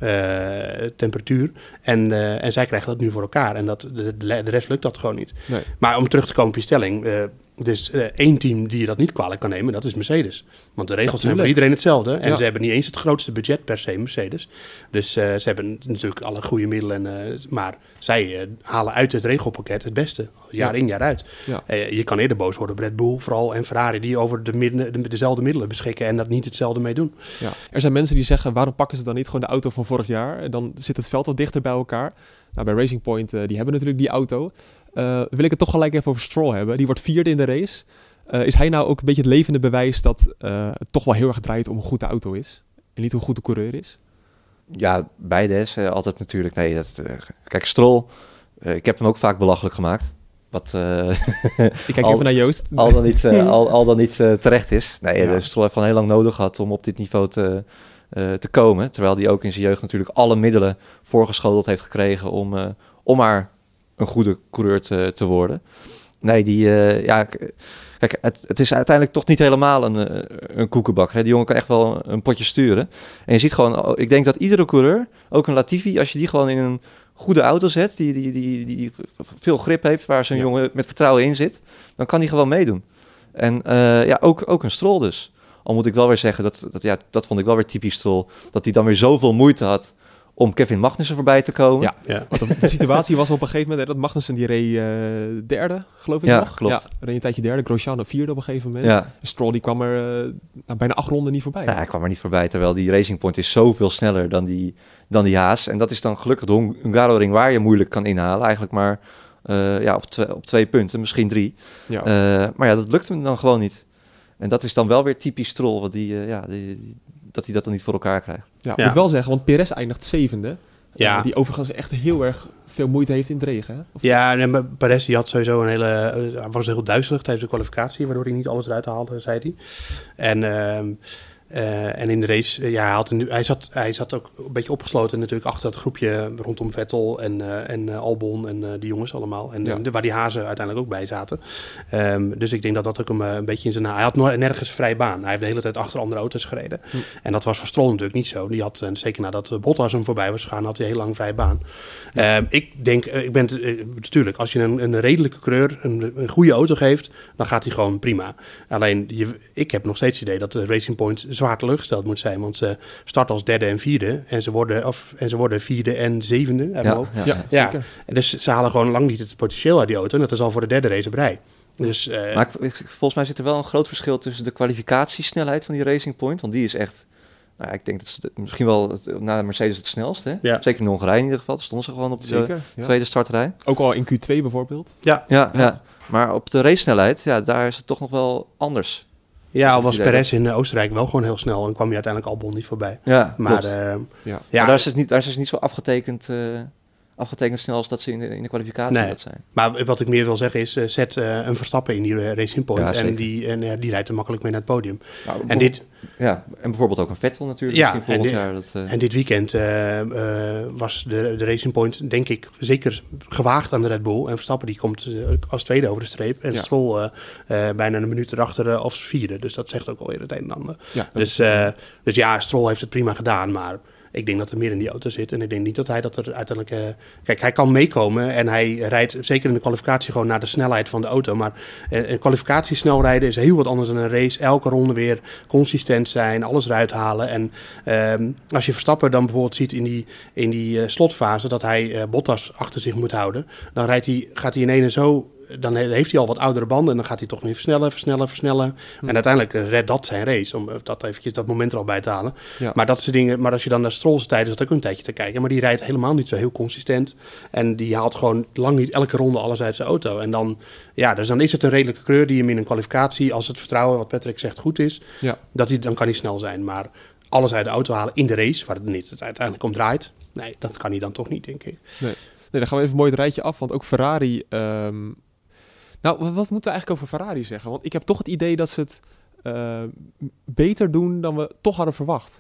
uh, temperatuur. En, uh, en zij krijgen dat nu voor elkaar. En dat, de, de rest lukt dat gewoon niet. Nee. Maar om terug te komen op je stelling. Uh, dus uh, één team die je dat niet kwalijk kan nemen, dat is Mercedes. Want de regels ja, zijn voor iedereen hetzelfde. En ja. ze hebben niet eens het grootste budget per se, Mercedes. Dus uh, ze hebben natuurlijk alle goede middelen. Uh, maar zij uh, halen uit het regelpakket het beste. Jaar ja. in, jaar uit. Ja. Uh, je kan eerder boos worden op Red Bull, vooral en Ferrari, die over de midden, de, dezelfde middelen beschikken en dat niet hetzelfde mee doen. Ja. Er zijn mensen die zeggen, waarom pakken ze dan niet gewoon de auto van vorig jaar? En dan zit het veld wat dichter bij elkaar. Nou, bij Racing Point, uh, die hebben natuurlijk die auto. Uh, wil ik het toch gelijk even over Stroll hebben. Die wordt vierde in de race. Uh, is hij nou ook een beetje het levende bewijs dat uh, het toch wel heel erg draait om hoe goed de auto is? En niet hoe goed de coureur is? Ja, beide is uh, altijd natuurlijk. Nee, dat, uh, kijk, Stroll, uh, ik heb hem ook vaak belachelijk gemaakt. Wat uh, ik kijk al, even naar Joost. Al dan niet, uh, al, al dan niet uh, terecht is. Nee, ja. Stroll heeft gewoon heel lang nodig gehad om op dit niveau te, uh, te komen. Terwijl hij ook in zijn jeugd natuurlijk alle middelen voorgeschoteld heeft gekregen om, uh, om maar een goede coureur te, te worden. Nee, die, uh, ja, kijk, het, het is uiteindelijk toch niet helemaal een, een koekenbakker. Hè? Die jongen kan echt wel een potje sturen. En je ziet gewoon, ik denk dat iedere coureur, ook een Latifi, als je die gewoon in een goede auto zet, die, die, die, die veel grip heeft, waar zo'n ja. jongen met vertrouwen in zit, dan kan die gewoon meedoen. En uh, ja, ook, ook een Stroll dus. Al moet ik wel weer zeggen, dat, dat, ja, dat vond ik wel weer typisch Stroll, dat hij dan weer zoveel moeite had om Kevin Magnussen voorbij te komen. Ja, ja. Want de situatie was op een gegeven moment, hè, dat Magnussen die reed uh, derde, geloof ik ja, nog. Klopt. Ja, reed een tijdje derde, Grosjean op vierde op een gegeven moment. Ja. Stroll die kwam er uh, nou, bijna acht ronden niet voorbij. Ja, hij kwam er niet voorbij, terwijl die Racing Point is zoveel sneller dan die, dan die Haas. En dat is dan gelukkig de Hungaroring waar je moeilijk kan inhalen. Eigenlijk maar uh, ja, op, tw- op twee punten, misschien drie. Ja. Uh, maar ja, dat lukt hem dan gewoon niet. En dat is dan wel weer typisch Stroll, want die, uh, ja, die, die, dat hij dat dan niet voor elkaar krijgt. Ja, ik ja. moet wel zeggen, want Perez eindigt zevende. Ja. Uh, die overigens echt heel erg veel moeite heeft in het regen. Hè? Of ja, en Perez die had sowieso een hele... Uh, was heel duizelig tijdens de kwalificatie, waardoor hij niet alles eruit haalde, zei hij. En... Uh, Uh, en in de race, uh, ja, hij, had een, hij, zat, hij zat ook een beetje opgesloten natuurlijk achter dat groepje rondom Vettel en, uh, en uh, Albon en uh, die jongens allemaal. En ja. uh, waar die hazen uiteindelijk ook bij zaten. Um, dus ik denk dat dat ook hem uh, een beetje in zijn... Hij had nooit, nergens vrij baan. Hij heeft de hele tijd achter andere auto's gereden. Hm. En dat was voor Stroll natuurlijk niet zo. Die had, uh, zeker nadat Bottas hem voorbij was gegaan, had hij heel lang vrij baan. Ja. Uh, ik denk, uh, ik ben uh, natuurlijk, als je een, een redelijke coureur een, een goede auto geeft, dan gaat hij gewoon prima. Alleen, je, ik heb nog steeds het idee dat de Racing Point zwaar teleurgesteld moet zijn, want ze starten als derde en vierde en ze worden, of, en ze worden vierde en zevende. Ja, ja, ja, ja. Zeker. Dus ze halen gewoon lang niet het potentieel uit die auto en dat is al voor de derde race op rij. Dus, uh, maar ik, volgens mij zit er wel een groot verschil tussen de kwalificatiesnelheid van die Racing Point, want die is echt, nou, ik denk dat ze misschien wel het, na Mercedes het snelst, hè? Ja. Zeker in Hongarije in ieder geval, stonden ze gewoon op de Zeker, ja. tweede startrij. Ook al in Q twee bijvoorbeeld. Ja. Ja, ja. ja, maar op de race snelheid, ja, daar is het toch nog wel anders. Ja, al was Perez in Oostenrijk wel gewoon heel snel en kwam je uiteindelijk Albon niet voorbij. Ja, maar, uh, ja. ja. maar daar is het niet, daar is het niet zo afgetekend, uh, afgetekend snel als dat ze in de, in de kwalificatie nee. dat zijn. Maar wat ik meer wil zeggen is, uh, zet uh, een Verstappen in die uh, Racing Point ja, en, die, en uh, die rijdt er makkelijk mee naar het podium. Nou, en, dit, ja, en bijvoorbeeld ook een Vettel natuurlijk. Ja, en, di- jaar dat, uh... en dit weekend uh, uh, was de, de Racing Point denk ik zeker gewaagd aan de Red Bull. En Verstappen die komt uh, als tweede over de streep. En ja. Stroll uh, uh, bijna een minuut erachter uh, als vierde. Dus dat zegt ook alweer het een en ander. Ja, dus, uh, dus ja, Stroll heeft het prima gedaan, maar... Ik denk dat er meer in die auto zit. En ik denk niet dat hij dat er uiteindelijk... Uh, kijk, hij kan meekomen en hij rijdt zeker in de kwalificatie gewoon naar de snelheid van de auto. Maar uh, een kwalificatie snel rijden is heel wat anders dan een race. Elke ronde weer consistent zijn, alles eruit halen. En uh, als je Verstappen dan bijvoorbeeld ziet in die, in die uh, slotfase dat hij uh, Bottas achter zich moet houden. Dan rijdt hij, gaat hij in ene zo... Dan heeft hij al wat oudere banden en dan gaat hij toch weer versnellen, versnellen, versnellen. Hm. En uiteindelijk uh, redt dat zijn race, om dat eventjes dat moment er al bij te halen. Ja. Maar dat soort dingen, maar als je dan naar Stroll's tijden zat ook een tijdje te kijken, maar die rijdt helemaal niet zo heel consistent. En die haalt gewoon lang niet elke ronde alles uit zijn auto. En dan, ja, dus dan is het een redelijke kleur die hem in een kwalificatie, als het vertrouwen, wat Patrick zegt, goed is, ja. dat hij, dan kan hij snel zijn. Maar alles uit de auto halen in de race, waar het niet het uiteindelijk om draait, nee, dat kan hij dan toch niet, denk ik. Nee. dan gaan we even mooi het rijtje af. Want ook Ferrari... Um... Nou, wat moeten we eigenlijk over Ferrari zeggen? Want ik heb toch het idee dat ze het uh, beter doen dan we toch hadden verwacht.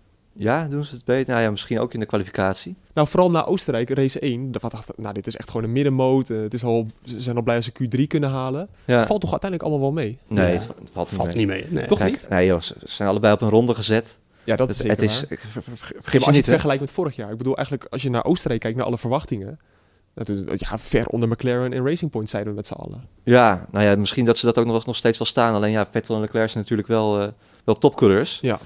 Ja, doen ze het beter? Nou ja, misschien ook in de kwalificatie. Nou, vooral na Oostenrijk, race één. Wat dacht, nou, dit is echt gewoon een middenmoot. Uh, het is al, ze zijn al blij als ze Q drie kunnen halen. Ja. Het valt toch uiteindelijk allemaal wel mee? Nee, ja. het, het valt, valt niet mee. mee. Nee. Toch Kijk, niet? Nee joh, ze zijn allebei op een ronde gezet. Ja, dat is het, zeker het is, waar. ver, ver, ver, Ja, vergis maar als je niet, het vergelijkt met vorig jaar. Ik bedoel eigenlijk, als je naar Oostenrijk kijkt, naar alle verwachtingen. Dat is, ja, ver onder McLaren en Racing Point zeiden we met z'n allen. Ja, nou ja, misschien dat ze dat ook nog, nog steeds wel staan. Alleen ja, Vettel en Leclerc zijn natuurlijk wel, uh, wel topcoureurs. Ja.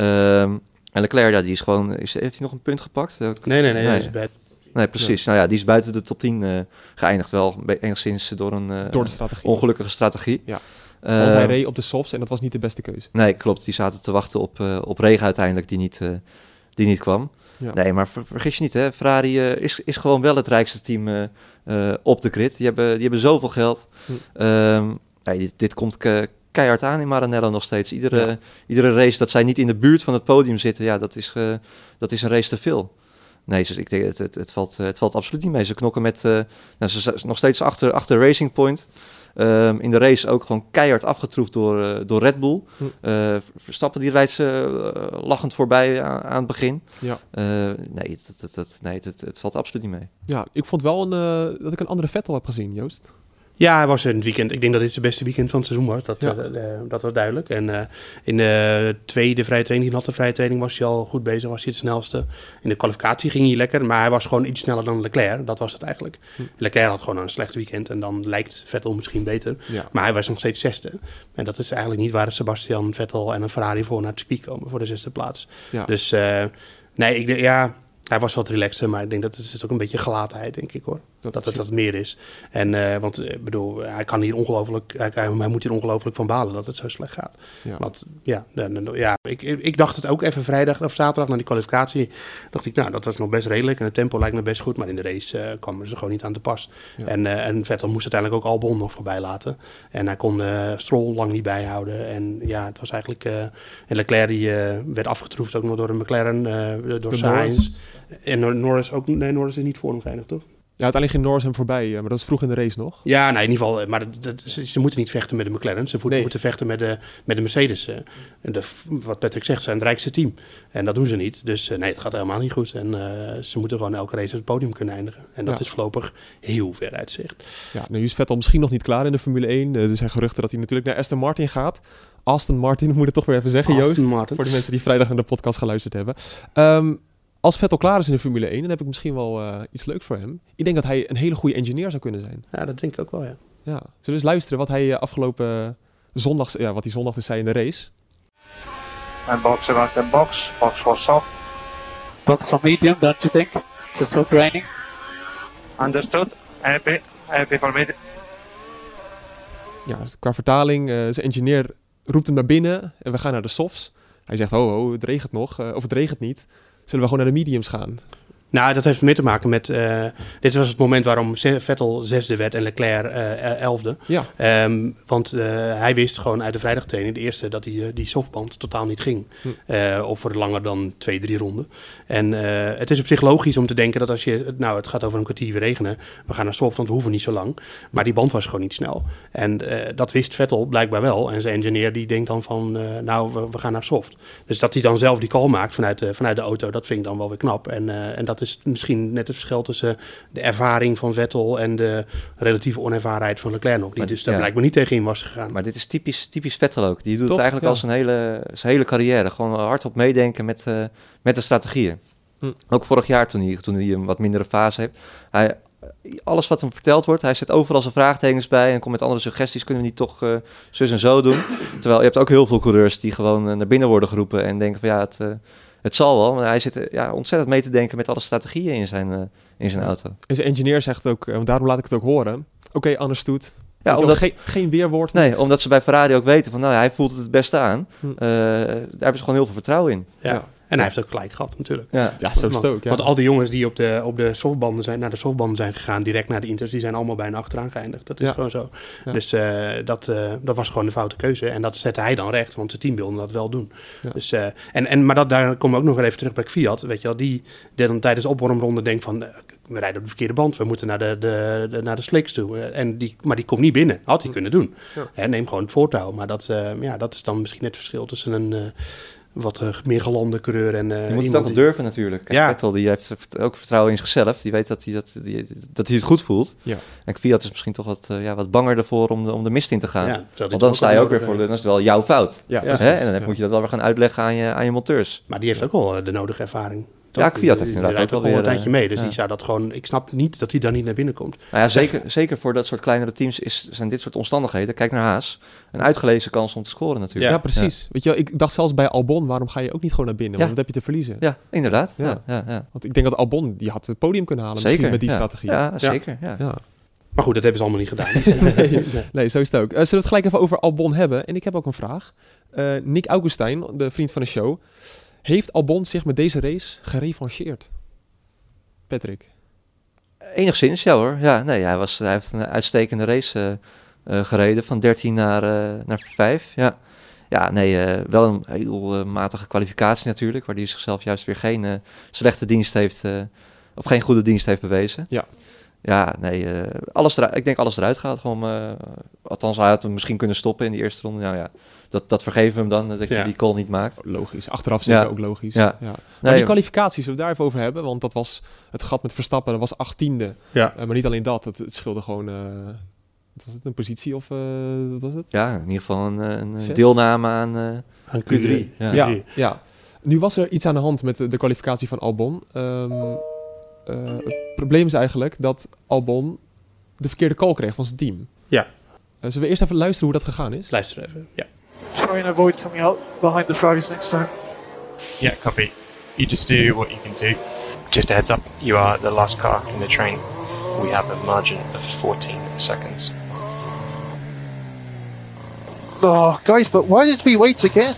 Um, en Leclerc, ja, die is gewoon... Is, heeft hij nog een punt gepakt? Nee, nee, nee. nee. Is bij... nee precies. Ja. Nou ja, die is buiten de top tien uh, geëindigd. Wel enigszins door een uh, door de strategie. ongelukkige strategie. Ja. Uh, Want hij reed op de softs en dat was niet de beste keuze. Nee, klopt. Die zaten te wachten op, uh, op regen uiteindelijk die niet, uh, die niet kwam. Ja. Nee, maar ver, vergis je niet, hè. Ferrari uh, is, is gewoon wel het rijkste team uh, uh, op de grid. Die hebben, die hebben zoveel geld. Hm. Um, nee, dit, dit komt ke- keihard aan in Maranello nog steeds. Iedere, ja. iedere race dat zij niet in de buurt van het podium zitten, ja, dat is, uh, dat is een race te veel. Nee, dus ik denk, het, het, het, valt, het valt absoluut niet mee. Ze knokken met, uh, nou, ze zijn nog steeds achter, achter Racing Point. Um, in de race ook gewoon keihard afgetroefd door, uh, door Red Bull. Hm. Uh, Verstappen die rijdt ze uh, lachend voorbij aan, aan het begin. Ja. Uh, nee, het, het, het, nee het, het valt absoluut niet mee. Ja, ik vond wel een, uh, dat ik een andere Vettel heb gezien, Joost. Ja, hij was in het weekend. Ik denk dat dit zijn beste weekend van het seizoen was. Dat, ja. uh, uh, dat was duidelijk. En uh, in de tweede vrije training, die natte vrije training, was hij al goed bezig. Was hij het snelste. In de kwalificatie ging hij lekker. Maar hij was gewoon iets sneller dan Leclerc. Dat was het eigenlijk. Hm. Leclerc had gewoon een slecht weekend. En dan lijkt Vettel misschien beter. Ja. Maar hij was nog steeds zesde. En dat is eigenlijk niet waar Sebastian Vettel en een Ferrari voor naar het circuit komen. Voor de zesde plaats. Ja. Dus uh, nee, ik denk, ja... Hij was wat relaxter, maar ik denk dat het is ook een beetje gelatenheid, denk ik hoor. Dat, dat het dat meer is. En uh, want ik bedoel, hij kan hier ongelooflijk, hij, hij moet hier ongelooflijk van balen dat het zo slecht gaat. Ja. Want ja, ja ik, ik dacht het ook even vrijdag of zaterdag na die kwalificatie. Dacht ik, nou, dat was nog best redelijk en het tempo lijkt me best goed, maar in de race uh, kwamen ze gewoon niet aan te pas. Ja. En, uh, en Vettel moest uiteindelijk ook Albon nog voorbij laten. En hij kon uh, Stroll lang niet bijhouden. En ja, het was eigenlijk. Uh, en Leclerc die uh, werd afgetroefd ook nog door een McLaren, uh, door Sainz. En Norris ook. Nee, Norris is niet voor hem geëindigd, toch? Ja, uiteindelijk ging Norris hem voorbij, maar dat is vroeg in de race nog. Ja, nee, in ieder geval. Maar dat, dat, ze, ze moeten niet vechten met de McLaren. Ze nee. moeten vechten met de, met de Mercedes. En de, wat Patrick zegt, zijn het rijkste team. En dat doen ze niet. Dus nee, het gaat helemaal niet goed. En uh, ze moeten gewoon elke race op het podium kunnen eindigen. En dat ja. is voorlopig heel ver uit zicht. Ja, nu is Vettel misschien nog niet klaar in de Formule één. Uh, er zijn geruchten dat hij natuurlijk naar Aston Martin gaat. Aston Martin, moet ik het toch weer even zeggen, Aston Joost. Martin. Voor de mensen die vrijdag naar de podcast geluisterd hebben. Um, Als Vettel klaar is in de Formule één, dan heb ik misschien wel uh, iets leuks voor hem. Ik denk dat hij een hele goede engineer zou kunnen zijn. Ja, dat denk ik ook wel, ja. ja. Zullen we eens luisteren wat hij uh, afgelopen uh, zondag, ja, wat hij zondag dus zei in de race? And box around the box, box for soft. Box for medium, don't you think? It's still raining. Understood. Happy, happy for me. Ja, qua vertaling, uh, zijn engineer roept hem naar binnen en we gaan naar de softs. Hij zegt, oh, oh het regent nog, uh, of het regent niet. Zullen we gewoon naar de mediums gaan? Nou, dat heeft meer te maken met... Uh, dit was het moment waarom Vettel zesde werd en Leclerc uh, elfde. Ja. Um, want uh, hij wist gewoon uit de vrijdagtraining, de eerste, dat die, die softband totaal niet ging. Hm. Uh, of voor langer dan twee, drie ronden. En uh, het is op zich logisch om te denken dat als je... Nou, het gaat over een kwartier weer regenen. We gaan naar soft, want we hoeven niet zo lang. Maar die band was gewoon niet snel. En uh, dat wist Vettel blijkbaar wel. En zijn engineer die denkt dan van, uh, nou, we, we gaan naar soft. Dus dat hij dan zelf die call maakt vanuit de, vanuit de auto, dat vind ik dan wel weer knap. En, uh, en dat is misschien net het verschil tussen de ervaring van Vettel en de relatieve onervarenheid van Leclerc nog. Die maar, dus daar ja. blijkbaar niet tegenin was gegaan. Maar dit is typisch, typisch Vettel ook. Die doet Toch? het eigenlijk ja. al zijn hele, zijn hele carrière. Gewoon hardop meedenken met, uh, met de strategieën. Hm. Ook vorig jaar toen hij, toen hij een wat mindere fase heeft. Hij, alles wat hem verteld wordt, hij zet overal zijn vraagtekens bij en komt met andere suggesties. Kunnen we niet toch uh, zus en zo doen? Terwijl je hebt ook heel veel coureurs die gewoon uh, naar binnen worden geroepen en denken van ja, het... Uh, Het zal wel, maar hij zit ja, ontzettend mee te denken met alle strategieën in zijn, uh, in zijn auto. En zijn engineer zegt ook, uh, daarom laat ik het ook horen. Oké, okay, understood. Ja, omdat, geen, geen weerwoord. Nee, niks. Omdat ze bij Ferrari ook weten van, nou ja, hij voelt het het beste aan. Hm. Uh, daar hebben ze gewoon heel veel vertrouwen in. Ja. ja. En hij heeft ook gelijk gehad natuurlijk. Ja, ja zo is het ook. Ja. Want al die jongens die op de, op de softbanden zijn, naar de softbanden zijn gegaan, direct naar de inters, die zijn allemaal bijna achteraan geëindigd. Dat is ja. gewoon zo. Ja. Dus uh, dat, uh, dat was gewoon de foute keuze. En dat zette hij dan recht, want zijn team wilde dat wel doen. Ja. Dus, uh, en, en, maar dat, daar komen we ook nog even terug bij Fiat. Weet je wel, die, die dan tijdens de opwarmronde denkt van, uh, we rijden op de verkeerde band. We moeten naar de, de, de, naar de slicks toe. En die, maar die komt niet binnen. Had hij kunnen doen. Ja. Hè, neem gewoon het voortouw. Maar dat, uh, ja, dat is dan misschien net het verschil tussen een... Uh, wat uh, meer galande coureur en uh, je moet het ook wel durven natuurlijk. Kijk, ja. Vettel die heeft ook vertrouwen in zichzelf. Die weet dat hij, dat, die, dat hij het goed voelt. Ja. En Kvyat is misschien toch wat, uh, ja, wat banger ervoor om de, om de mist in te gaan. Ja, want dan sta je ook weer voor de... Dan is het wel jouw fout. Ja, ja, hè? En dan ja. moet je dat wel weer gaan uitleggen aan je, aan je monteurs. Maar die heeft ook wel uh, de nodige ervaring. Toch? Ja, Kvyat heeft inderdaad ook wel weer een tijdje mee. Dus ja. die zou dat gewoon... Ik snap niet dat hij dan niet naar binnen komt. Nou ja, zeker, zeker voor dat soort kleinere teams is, zijn dit soort omstandigheden. Kijk naar Haas. Een uitgelezen kans om te scoren natuurlijk. Ja, ja precies. Ja. Weet je, ik dacht zelfs bij Albon, waarom ga je ook niet gewoon naar binnen? Ja. Want wat heb je te verliezen? Ja, inderdaad. Ja. Ja. Ja, ja. Want ik denk dat Albon, die had het podium kunnen halen. Zeker. Misschien met die ja. strategie. Ja, zeker. Ja. Ja. Maar goed, dat hebben ze allemaal niet gedaan. nee, nee. nee, zo is het ook. Uh, zullen we het gelijk even over Albon hebben? En ik heb ook een vraag. Uh, Nick Augustijn, de vriend van de show... Heeft Albon zich met deze race gerevancheerd? Patrick? Enigszins, ja hoor. Ja, nee, hij, was, hij heeft een uitstekende race uh, uh, gereden. Van dertien naar, uh, naar vijf. Ja, ja nee, uh, wel een heel uh, matige kwalificatie natuurlijk. Waar hij zichzelf juist weer geen uh, slechte dienst heeft... Uh, of geen goede dienst heeft bewezen. Ja. Ja, nee, uh, alles eruit, ik denk alles eruit gaat. Gewoon, uh, althans, hij had hem misschien kunnen stoppen in die eerste ronde. Nou ja, dat, dat vergeven we hem dan, dat je ja. die call niet maakt. Logisch, achteraf zeker ja. ook logisch. Ja. Ja. Maar nee, die kwalificaties, zullen we daar even over hebben? Want dat was het gat met Verstappen, dat was achttiende. Ja. Uh, maar niet alleen dat, het, het scheelde gewoon... Uh, wat was het, een positie of uh, wat was het? Ja, in ieder geval een, een deelname aan, uh, aan Q drie. Ja. Ja, ja. Nu was er iets aan de hand met de, de kwalificatie van Albon. Um, Uh, het probleem is eigenlijk dat Albon de verkeerde call kreeg van zijn team. Ja. Uh, zullen we eerst even luisteren hoe dat gegaan is? Luister even, ja. Try and avoid coming out behind the Ferraris next time. Yeah, copy. You just do what you can do. Just a heads up, you are the last car in the train. We have a margin of fourteen seconds. Oh, guys, but why did we wait again?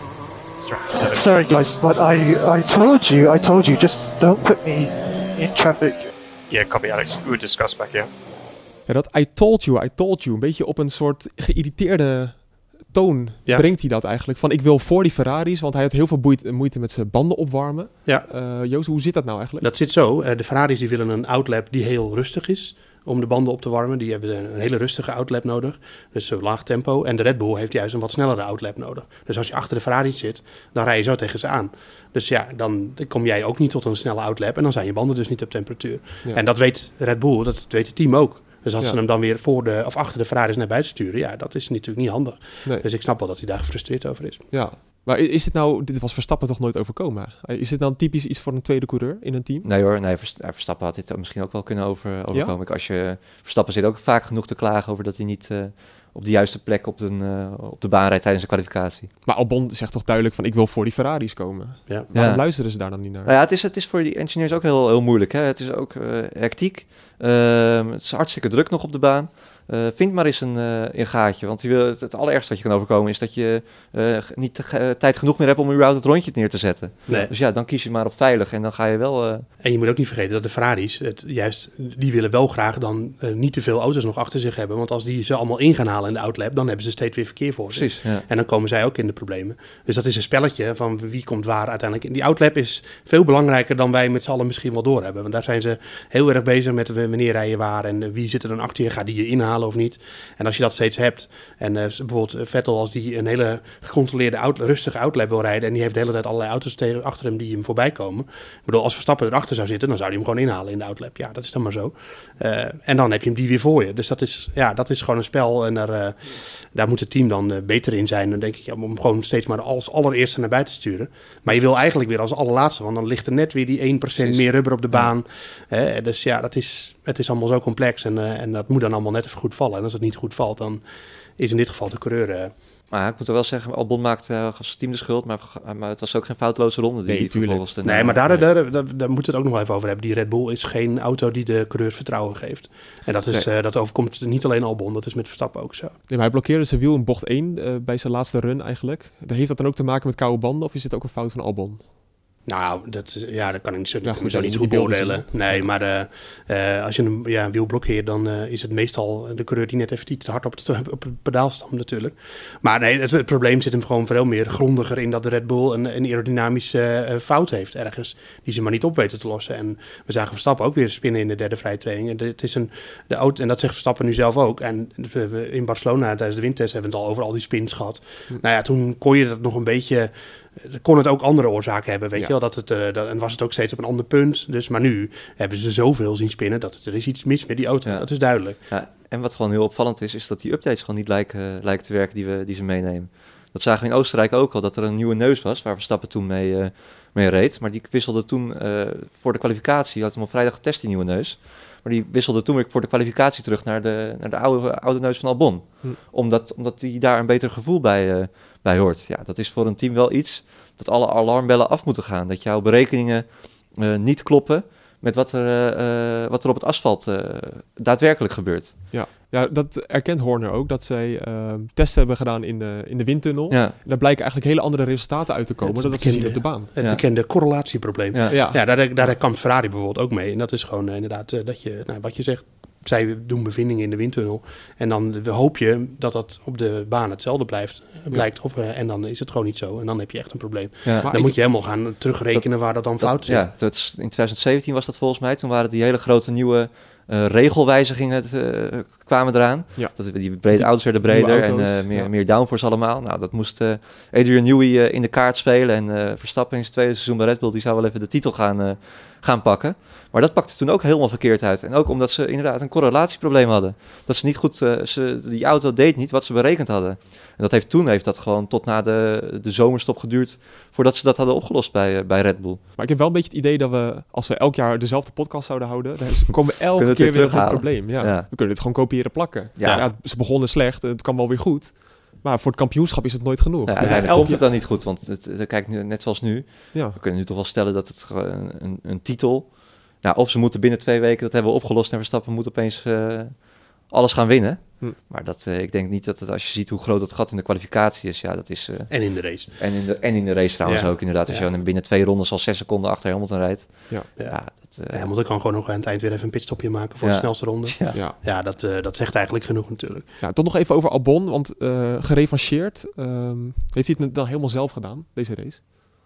Sorry, guys, but I, I told you, I told you, just don't put me in traffic. Yeah, copy Alex. We'll discuss back here. Ja, dat I told you, I told you. Een beetje op een soort geïrriteerde toon ja. brengt hij dat eigenlijk. Van ik wil voor die Ferraris, want hij had heel veel boeite, moeite met zijn banden opwarmen. Ja. Uh, Joost, hoe zit dat nou eigenlijk? Dat zit zo. Uh, de Ferraris die willen een outlap die heel rustig is om de banden op te warmen. Die hebben een hele rustige outlap nodig. Dus uh, laag tempo. En de Red Bull heeft juist een wat snellere outlap nodig. Dus als je achter de Ferraris zit, dan rij je zo tegen ze aan. Dus ja, dan kom jij ook niet tot een snelle outlap. En dan zijn je banden dus niet op temperatuur. Ja. En dat weet Red Bull, dat weet het team ook. Dus als ja. ze hem dan weer voor de, of achter de Ferraris naar buiten sturen, ja, dat is natuurlijk niet handig. Nee. Dus ik snap wel dat hij daar gefrustreerd over is. Ja. Maar is dit nou, dit was Verstappen toch nooit overkomen? Is dit dan typisch iets voor een tweede coureur in een team? Nee hoor, nee, Verstappen had dit misschien ook wel kunnen over, overkomen. Ja? Als je, Verstappen zit ook vaak genoeg te klagen over dat hij niet uh, op de juiste plek op de, uh, op de baan rijdt tijdens de kwalificatie. Maar Albon zegt toch duidelijk van ik wil voor die Ferraris komen. Ja. Waarom ja. luisteren ze daar dan niet naar? Nou ja, het is, het is voor die engineers ook heel, heel moeilijk. Hè? Het is ook uh, hectiek. Uh, het is hartstikke druk nog op de baan. Uh, vind maar eens een, uh, een gaatje. Want je wil, het, het allerergste wat je kan overkomen is dat je uh, niet te, uh, tijd genoeg meer hebt om überhaupt het rondje neer te zetten. Nee. Dus ja, dan kies je maar op veilig en dan ga je wel... Uh... En je moet ook niet vergeten dat de Ferraris, het, juist, die willen wel graag dan uh, niet te veel auto's nog achter zich hebben. Want als die ze allemaal in gaan halen in de outlap, dan hebben ze steeds weer verkeer voor zich. Precies, ja. En dan komen zij ook in de problemen. Dus dat is een spelletje van wie komt waar uiteindelijk. Die outlap is veel belangrijker dan wij met z'n allen misschien wel doorhebben. Want daar zijn ze heel erg bezig met wanneer rij je waar en wie zit er dan achter je, gaat die je inhalen of niet. En als je dat steeds hebt, en uh, bijvoorbeeld Vettel als die een hele gecontroleerde, out, rustige outlap wil rijden en die heeft de hele tijd allerlei auto's tegen, achter hem die hem voorbij komen. Ik bedoel, als Verstappen erachter zou zitten, dan zou hij hem gewoon inhalen in de outlap. Ja, dat is dan maar zo. Uh, en dan heb je hem die weer voor je. Dus dat is, ja, dat is gewoon een spel en er, uh, daar moet het team dan uh, beter in zijn. Dan denk ik, ja, om hem gewoon steeds maar als allereerste naar buiten te sturen. Maar je wil eigenlijk weer als allerlaatste, want dan ligt er net weer die één procent meer rubber op de baan. Uh, dus ja, dat is, het is allemaal zo complex en, uh, en dat moet dan allemaal net even goed vallen. En als het niet goed valt, dan is in dit geval de coureur... Uh, Maar ik moet er wel zeggen, Albon maakte uh, als team de schuld, maar, maar het was ook geen foutloze ronde. Die nee, tuurlijk. De, nee, maar daar, nee. Daar, daar, daar, daar moeten we het ook nog wel even over hebben. Die Red Bull is geen auto die de coureurs vertrouwen geeft. En dat, is, nee. uh, dat overkomt niet alleen Albon, dat is met Verstappen ook zo. Nee, maar hij blokkeerde zijn wiel in bocht één uh, bij zijn laatste run eigenlijk. Heeft dat dan ook te maken met koude banden of is het ook een fout van Albon? Nou, dat, ja, dat kan ik zo, ja, goed, zo niet goed beoordelen. Nee, maar uh, uh, als je een ja, wiel blokkeert, dan uh, is het meestal de coureur die net even iets te hard op het, op het pedaal stamt natuurlijk. Maar nee, het, het probleem zit hem gewoon veel meer grondiger in dat de Red Bull een, een aerodynamische uh, fout heeft ergens, die ze maar niet op weten te lossen. En we zagen Verstappen ook weer spinnen in de derde vrije training. Het is een, de auto, en dat zegt Verstappen nu zelf ook. En in Barcelona tijdens de windtest hebben we het al over al die spins gehad. Hm. Nou ja, toen kon je dat nog een beetje... kon het ook andere oorzaken hebben, weet ja. je wel. Dat het, uh, dat, en was het ook steeds op een ander punt. Dus, maar nu hebben ze zoveel zien spinnen dat het, er is iets mis met die auto. Ja. Dat is duidelijk. Ja, en wat gewoon heel opvallend is, is dat die updates gewoon niet lijken, uh, lijken te werken die, we, die ze meenemen. Dat zagen we in Oostenrijk ook al, dat er een nieuwe neus was, waar Verstappen toen mee, uh, mee reed. Maar die wisselde toen uh, voor de kwalificatie, had hem op vrijdag getest, die nieuwe neus. Maar die wisselde toen weer voor de kwalificatie terug naar de, naar de oude, oude neus van Albon. Hm. Omdat, omdat die daar een beter gevoel bij, uh, bij hoort. Ja, dat is voor een team wel iets dat alle alarmbellen af moeten gaan. Dat jouw berekeningen uh, niet kloppen met wat er, uh, wat er op het asfalt uh, daadwerkelijk gebeurt. Ja. ja, dat erkent Horner ook. Dat zij uh, testen hebben gedaan in de, in de windtunnel. Ja. En daar blijken eigenlijk hele andere resultaten uit te komen dan dat ze zien op de baan. Het ja. bekende correlatieprobleem. Ja, ja. ja daar, daar kampt Ferrari bijvoorbeeld ook mee. En dat is gewoon uh, inderdaad uh, dat je, nou, wat je zegt, zij doen bevindingen in de windtunnel. En dan hoop je dat dat op de baan hetzelfde blijft, blijkt. Ja. Of, uh, en dan is het gewoon niet zo. En dan heb je echt een probleem. Ja. Dan ik, moet je helemaal gaan terugrekenen dat, waar dat dan dat, fout zit. Ja, dat is, in twintig zeventien was dat volgens mij. Toen waren die hele grote nieuwe uh, regelwijzigingen uh, kwamen eraan. Ja. Dat, die brede auto's werden breder auto's, en uh, meer, ja. meer downforce allemaal. Nou, dat moest uh, Adrian Newey uh, in de kaart spelen. En uh, Verstappen in zijn tweede seizoen bij Red Bull, die zou wel even de titel gaan... Uh, gaan pakken. Maar dat pakte toen ook helemaal verkeerd uit. En ook omdat ze inderdaad een correlatieprobleem hadden. Dat ze niet goed, uh, ze, die auto deed niet wat ze berekend hadden. En dat heeft toen heeft dat gewoon tot na de, de zomerstop geduurd voordat ze dat hadden opgelost bij, uh, bij Red Bull. Maar ik heb wel een beetje het idee dat we, als we elk jaar dezelfde podcast zouden houden, dan komen we elke keer weer op het probleem. Ja. Ja. We kunnen dit gewoon kopiëren plakken. Ja. Ja, ze begonnen slecht, het kan wel weer goed. Maar voor het kampioenschap is het nooit genoeg. Ja, uiteindelijk komt het dan niet goed, want het, het, kijk, nu, net zoals nu. Ja. We kunnen nu toch wel stellen dat het een, een, een titel... Nou, of ze moeten binnen twee weken, dat hebben we opgelost... en Verstappen moet opeens uh, alles gaan winnen. Hm. Maar dat, uh, ik denk niet dat het, als je ziet hoe groot het gat in de kwalificatie is... Ja, dat is uh, en in de race. En in de, en in de race trouwens ja. ook inderdaad. Als ja. je binnen twee rondes al zes seconden achter Hamilton rijdt. Ja. Ja. Ja, dat, uh, Hamilton kan gewoon nog aan het eind weer even een pitstopje maken... voor ja. de snelste ronde. Ja, ja. ja dat, uh, dat zegt eigenlijk genoeg natuurlijk. Ja, toch nog even over Albon, want uh, gerevancheerd. Um, heeft hij het dan helemaal zelf gedaan, deze race?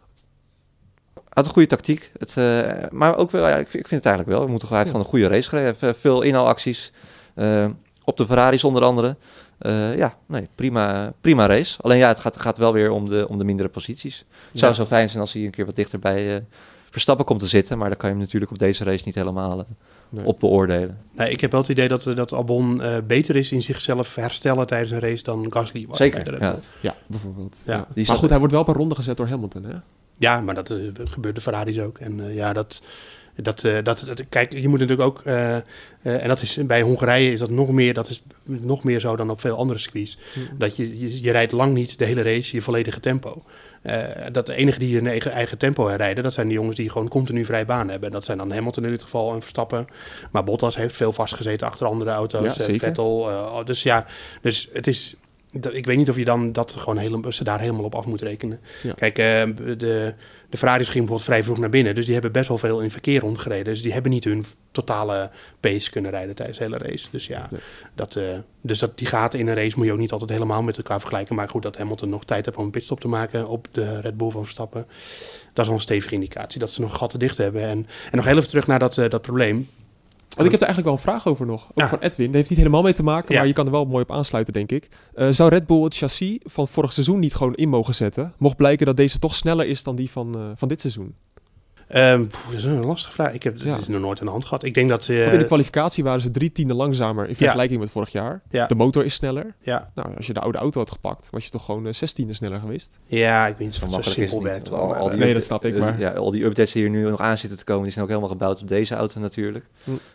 Had een goede tactiek. Het, uh, maar ook wel, ja, ik, vind, ik vind het eigenlijk wel. We moeten gewoon ja. een goede race gereden. Veel inhaalacties. Uh, op de Ferraris onder andere. Uh, ja, nee, prima, prima race. Alleen ja, het gaat, gaat wel weer om de, om de mindere posities. Het ja. zou zo fijn zijn als hij een keer wat dichter bij uh, Verstappen komt te zitten. Maar dan kan je hem natuurlijk op deze race niet helemaal uh, nee. op beoordelen. Nee, ik heb wel het idee dat, dat Albon uh, beter is in zichzelf herstellen tijdens een race dan Gasly was. Zeker, ja. ja, bijvoorbeeld. Ja. Ja. Maar goed, hij wordt wel op een ronde gezet door Hamilton, hè? Ja, maar dat uh, gebeurt de Ferraris ook. En uh, ja, dat, dat, uh, dat, dat... Kijk, je moet natuurlijk ook... Uh, uh, en dat is bij Hongarije is dat nog meer... Dat is nog meer zo dan op veel andere circuits. Mm-hmm. Dat je, je... Je rijdt lang niet de hele race je volledige tempo. Uh, dat de enige die hun eigen, eigen tempo herrijden... Dat zijn de jongens die gewoon continu vrij baan hebben. En dat zijn dan Hamilton in dit geval en Verstappen. Maar Bottas heeft veel vastgezeten achter andere auto's. Ja, uh, Vettel. Uh, dus ja, dus het is... Ik weet niet of je dan dat gewoon helemaal, ze daar helemaal op af moet rekenen. Ja. Kijk, uh, de, de Ferraris ging bijvoorbeeld vrij vroeg naar binnen. Dus die hebben best wel veel in verkeer rondgereden. Dus die hebben niet hun totale pace kunnen rijden tijdens de hele race. Dus ja, nee. dat, uh, dus dat, die gaten in een race moet je ook niet altijd helemaal met elkaar vergelijken. Maar goed, dat Hamilton nog tijd heeft om een pitstop te maken op de Red Bull van Verstappen. Dat is wel een stevige indicatie dat ze nog gaten dicht hebben. En, en nog heel even terug naar dat, uh, dat probleem. Want ik heb er eigenlijk wel een vraag over nog. Ook ja. van Edwin. Dat heeft niet helemaal mee te maken, ja. maar je kan er wel mooi op aansluiten, denk ik. Uh, zou Red Bull het chassis van vorig seizoen niet gewoon in mogen zetten? Mocht blijken dat deze toch sneller is dan die van, uh, van dit seizoen? Um, poeh, dat is een lastige vraag. Ik heb het ja. is nog nooit aan de hand gehad. Ik denk dat uh, in de kwalificatie waren ze drie tienden langzamer in vergelijking ja. met vorig jaar. Ja. De motor is sneller. Ja. Nou, als je de oude auto had gepakt, was je toch gewoon uh, zes tienden sneller geweest. Ja, ik weet niet of het zo simpel werkt. Al, al die nee, dat snap ik. Maar ja, al die updates die er nu nog aan zitten te komen, die zijn ook helemaal gebouwd op deze auto natuurlijk. Hm. Uh,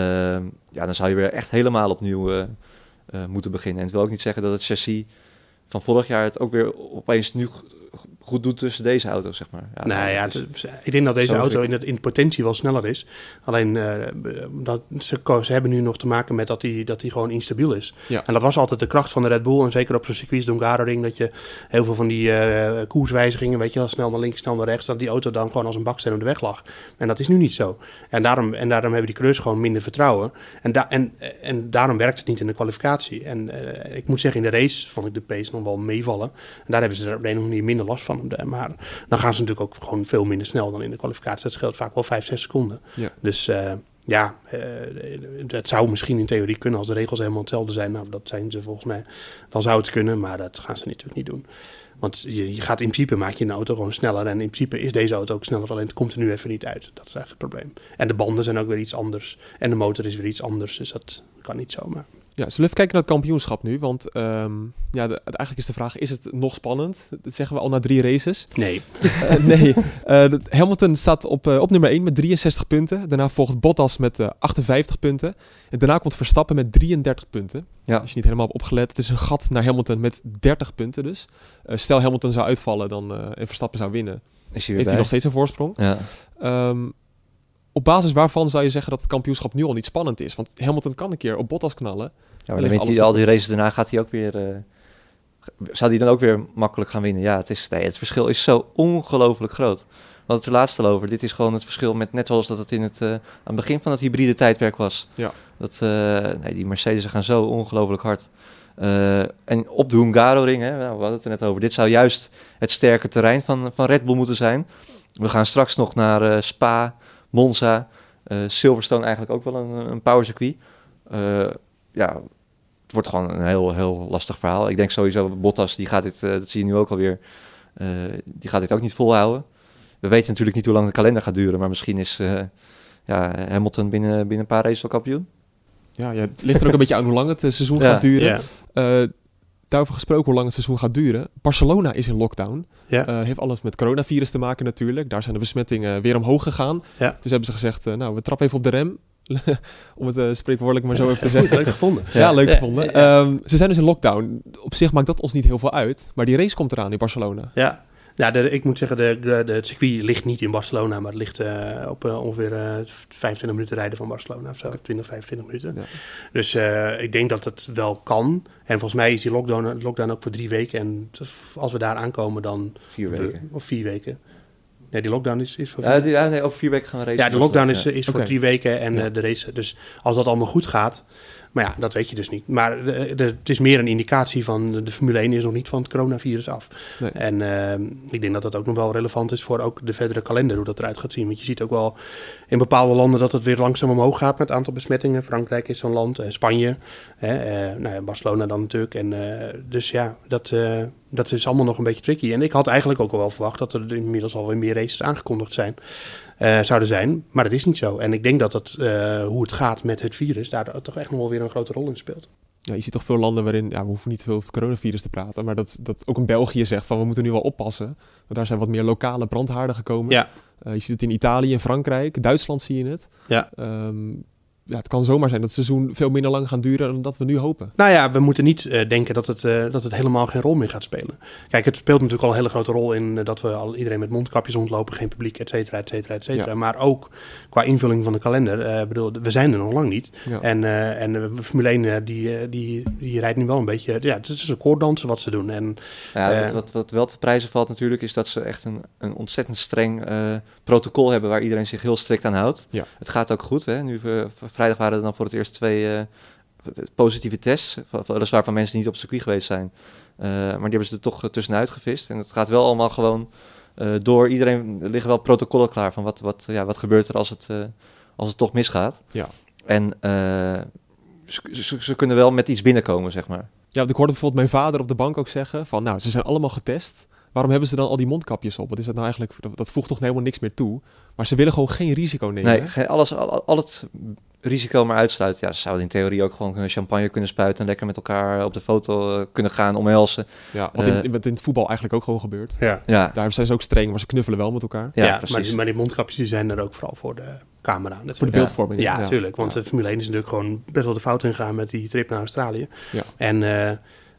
ja, dan zou je weer echt helemaal opnieuw uh, uh, moeten beginnen. En het wil ook niet zeggen dat het chassis van vorig jaar het ook weer opeens nu goed doet tussen deze auto's, zeg maar. Ja, nou ja, is, het, ik denk dat deze auto in, het, in potentie wel sneller is. Alleen, uh, dat, ze, ze hebben nu nog te maken met dat die, dat die gewoon instabiel is. Ja. En dat was altijd de kracht van de Red Bull. En zeker op zo'n circuit, de Hungaroring, dat je heel veel van die uh, koerswijzigingen, weet je wel, snel naar links, snel naar rechts, dat die auto dan gewoon als een baksteen op de weg lag. En dat is nu niet zo. En daarom, en daarom hebben die coureurs gewoon minder vertrouwen. En, da, en, en daarom werkt het niet in de kwalificatie. En uh, ik moet zeggen, in de race vond ik de pace nog wel meevallen. En daar hebben ze er op de een of andere manier minder last van. Maar dan gaan ze natuurlijk ook gewoon veel minder snel dan in de kwalificatie. Dat scheelt vaak wel vijf, zes seconden. Ja. Dus uh, ja, uh, het zou misschien in theorie kunnen als de regels helemaal hetzelfde zijn. Nou, dat zijn ze volgens mij. Dan zou het kunnen, maar dat gaan ze natuurlijk niet doen. Want je, je gaat in principe, maak je een auto gewoon sneller. En in principe is deze auto ook sneller, alleen het komt er nu even niet uit. Dat is eigenlijk het probleem. En de banden zijn ook weer iets anders. En de motor is weer iets anders, dus dat kan niet zomaar. Ja, zullen we even kijken naar het kampioenschap nu? Want um, ja, de, eigenlijk is de vraag, is het nog spannend? Dat zeggen we al na drie races. Nee. uh, nee. Uh, Hamilton staat op, uh, op nummer één met drieënzestig punten. Daarna volgt Bottas met uh, achtenvijftig punten. En daarna komt Verstappen met drieëndertig punten. Ja. Als je niet helemaal hebt opgelet. Het is een gat naar Hamilton met dertig punten dus. Uh, stel Hamilton zou uitvallen dan, uh, en Verstappen zou winnen. Is hij heeft hij nog steeds een voorsprong. Ja. Um, Op basis waarvan zou je zeggen dat het kampioenschap nu al niet spannend is? Want Hamilton kan een keer op Bottas knallen. Ja, maar dan weet hij al die races daarna gaat hij ook weer... Uh, zou hij dan ook weer makkelijk gaan winnen? Ja, het, is, nee, het verschil is zo ongelooflijk groot. We hadden het er laatst al over. Dit is gewoon het verschil met net zoals dat het in het, uh, aan het begin van het hybride tijdperk was. Ja. Dat, uh, nee, die Mercedes gaan zo ongelooflijk hard. Uh, en op de Hungaroring, hè, nou, we hadden het er net over. Dit zou juist het sterke terrein van, van Red Bull moeten zijn. We gaan straks nog naar uh, Spa... Monza, uh, Silverstone eigenlijk ook wel een, een powercircuit. Uh, ja, het wordt gewoon een heel, heel lastig verhaal. Ik denk sowieso, Bottas, die gaat dit, uh, dat zie je nu ook alweer, uh, die gaat dit ook niet volhouden. We weten natuurlijk niet hoe lang de kalender gaat duren, maar misschien is uh, ja, Hamilton binnen, binnen een paar races al kampioen. Ja, ja, het ligt er ook een beetje aan hoe lang het uh, seizoen ja, gaat duren. Ja. Uh, Daarover gesproken hoe lang het seizoen gaat duren. Barcelona is in lockdown. Ja. Uh, heeft alles met coronavirus te maken natuurlijk. Daar zijn de besmettingen weer omhoog gegaan. Ja. Dus hebben ze gezegd, uh, nou, we trappen even op de rem. Om het uh, spreekwoordelijk maar zo even te zeggen. Leuk gevonden. Ja, ja leuk ja, gevonden. Ja, ja. Um, ze zijn dus in lockdown. Op zich maakt dat ons niet heel veel uit. Maar die race komt eraan in Barcelona. Ja. Ja, de, ik moet zeggen, de, de, de, het circuit ligt niet in Barcelona, maar het ligt uh, op uh, ongeveer uh, vijfentwintig minuten rijden van Barcelona of zo, twintig, vijfentwintig minuten. Ja. Dus uh, ik denk dat het wel kan. En volgens mij is die lockdown, lockdown ook voor drie weken. En als we daar aankomen, dan... Vier weken. We, of vier weken. Nee, die lockdown is, is voor vier... Ja, die, ja, nee, over vier weken gaan we racen. Ja, de lockdown is, is ja. voor okay. drie weken en ja. uh, de race. Dus als dat allemaal goed gaat... Maar ja, dat weet je dus niet. Maar de, de, het is meer een indicatie van... de Formule één is nog niet van het coronavirus af. Nee. En uh, ik denk dat dat ook nog wel relevant is... voor ook de verdere kalender, hoe dat eruit gaat zien. Want je ziet ook wel in bepaalde landen... dat het weer langzaam omhoog gaat met het aantal besmettingen. Frankrijk is zo'n land, uh, Spanje. Hè, uh, nou ja, Barcelona dan natuurlijk. En, uh, dus ja, dat, uh, dat is allemaal nog een beetje tricky. En ik had eigenlijk ook al wel verwacht... dat er inmiddels alweer meer races aangekondigd zijn... Uh, zouden zijn, maar dat is niet zo. En ik denk dat het, uh, hoe het gaat met het virus... daar toch echt nog wel weer een grote rol in speelt. Ja, je ziet toch veel landen waarin... Ja, we hoeven niet veel over het coronavirus te praten... maar dat, dat ook in België zegt van... we moeten nu wel oppassen. Want daar zijn wat meer lokale brandhaarden gekomen. Ja. Uh, je ziet het in Italië en Frankrijk. Duitsland zie je het. Ja. Um, ja, het kan zomaar zijn dat het seizoen veel minder lang gaat duren dan dat we nu hopen. Nou ja, we moeten niet uh, denken dat het, uh, dat het helemaal geen rol meer gaat spelen. Kijk, het speelt natuurlijk al een hele grote rol in uh, dat we al iedereen met mondkapjes rondlopen, geen publiek, et cetera, et cetera, et cetera. Ja. Maar ook qua invulling van de kalender, uh, bedoel, we zijn er nog lang niet. Ja. En, uh, en de Formule één, uh, die, uh, die, die rijdt nu wel een beetje, ja, het is een koorddansen wat ze doen. En, ja, uh, wat, wat, wat wel te prijzen valt natuurlijk, is dat ze echt een, een ontzettend streng uh, protocol hebben waar iedereen zich heel strikt aan houdt. Ja. Het gaat ook goed, hè. Nu uh, vrijdag waren er dan voor het eerst twee uh, positieve tests. Weliswaar van mensen die niet op het circuit geweest zijn. Uh, maar die hebben ze er toch uh, tussenuit gevist. En het gaat wel allemaal gewoon uh, door. Iedereen, er liggen wel protocollen klaar van wat, wat, ja, wat gebeurt er als het, uh, als het toch misgaat. Ja. En uh, ze, ze, ze kunnen wel met iets binnenkomen, zeg maar. Ja, ik hoorde bijvoorbeeld mijn vader op de bank ook zeggen van... nou, ze zijn allemaal getest. Waarom hebben ze dan al die mondkapjes op? Wat is dat nou eigenlijk? Dat voegt toch helemaal niks meer toe. Maar ze willen gewoon geen risico nemen. Nee, geen, alles, al, al het risico maar uitsluiten. Ja, ze zouden in theorie ook gewoon champagne kunnen spuiten... en lekker met elkaar op de foto uh, kunnen gaan, omhelzen. Ja, wat in, uh, in het voetbal eigenlijk ook gewoon gebeurt. Ja. Ja. Daar zijn ze ook streng, maar ze knuffelen wel met elkaar. Ja, ja maar, die, maar die mondkapjes die zijn er ook vooral voor de camera. Natuurlijk. Voor de beeldvorming. Ja, natuurlijk. Ja, want ja. de Formule één is natuurlijk gewoon best wel de fout ingegaan... met die trip naar Australië. Ja. En... Uh,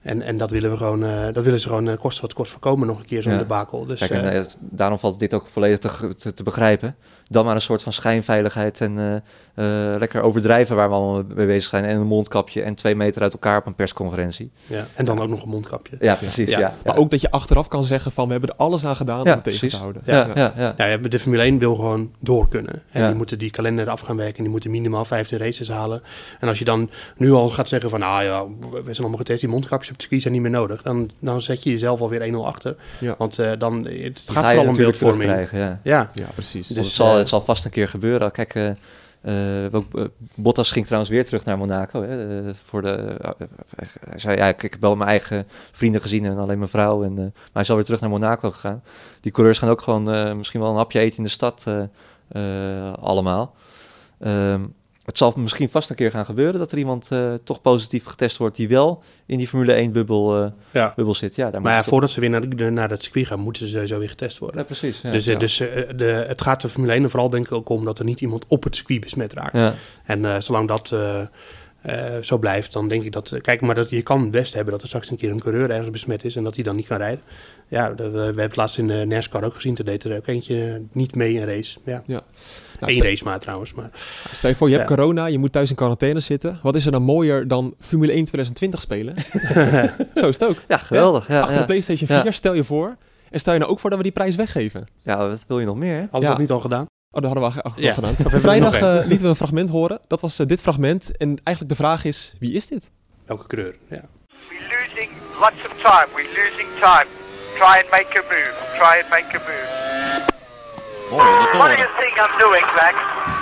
En, en dat willen we gewoon, uh, dat willen ze gewoon uh, kost wat kost voorkomen nog een keer zo'n ja. debakel. Dus, Kijk, en, uh, uh, daarom valt dit ook volledig te, te, te begrijpen. Dan maar een soort van schijnveiligheid en uh, uh, lekker overdrijven waar we allemaal mee bezig zijn. En een mondkapje en twee meter uit elkaar op een persconferentie. Ja, en dan ook nog een mondkapje. Ja, precies. Ja. Ja. Ja. Maar ook dat je achteraf kan zeggen van we hebben er alles aan gedaan ja, om het tegen precies. te houden. Ja, ja. Ja, ja. Ja, de Formule één wil gewoon door kunnen. En ja. die moeten die kalender af gaan werken. En die moeten minimaal vijftien races halen. En als je dan nu al gaat zeggen van ah ja, we zijn allemaal getest, die mondkapjes op het circuit zijn niet meer nodig. Dan, dan zet je jezelf alweer één nul achter. Ja. Want uh, dan, het gaat vooral om beeldvorming. Ja. Ja. ja, precies. Dus, het, zal, het zal vast een keer gebeuren. Kijk, uh, uh, Bottas ging trouwens weer terug naar Monaco. Hè, uh, voor de, uh, hij zei, ja, ik, ik heb wel mijn eigen vrienden gezien en alleen mijn vrouw. En, uh, maar hij is alweer terug naar Monaco gegaan. Die coureurs gaan ook gewoon uh, misschien wel een hapje eten in de stad uh, uh, allemaal. Um, Het zal misschien vast een keer gaan gebeuren dat er iemand uh, toch positief getest wordt die wel in die Formule één bubbel, uh, ja. bubbel zit. Ja, daar maar ja, toch... voordat ze weer naar, de, naar het circuit gaan, moeten ze sowieso weer getest worden. Ja, precies. Ja. Dus, Ja. dus uh, de, het gaat de Formule één er vooral denk ik ook om dat er niet iemand op het circuit besmet raakt. Ja. En uh, zolang dat uh, uh, zo blijft, dan denk ik dat... Uh, kijk, maar dat, je kan best hebben dat er straks een keer een coureur ergens besmet is en dat hij dan niet kan rijden. Ja, de, we hebben het laatst in de NASCAR ook gezien. Toen deed er ook eentje niet mee een race. Ja. ja. Nou, Eén race maar trouwens. Maar, stel je voor, je ja. hebt corona, je moet thuis in quarantaine zitten. Wat is er dan mooier dan Formule één twintig twintig spelen? Zo is het ook. Ja, geweldig. Ja, Achter ja. de PlayStation vier, ja. stel je voor. En stel je nou ook voor dat we die prijs weggeven. Ja, wat wil je nog meer? Hadden we ja. dat niet al gedaan? Oh, dat hadden we al ja. gedaan. Vrijdag uh, lieten we een fragment horen. Dat was uh, dit fragment. En eigenlijk de vraag is, wie is dit? Welke coureur, ja. We're losing lots of time. We're losing time. Try and make a move. Try and make a move. Mooi, What do you think I'm doing, Max?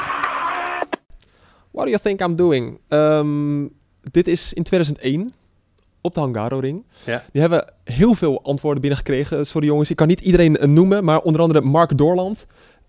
What do you think I'm doing? Um, dit is in tweeduizend één op de Hungaroring. Ja. Die hebben heel veel antwoorden binnengekregen. Sorry jongens, ik kan niet iedereen noemen, maar onder andere Mark Doorland.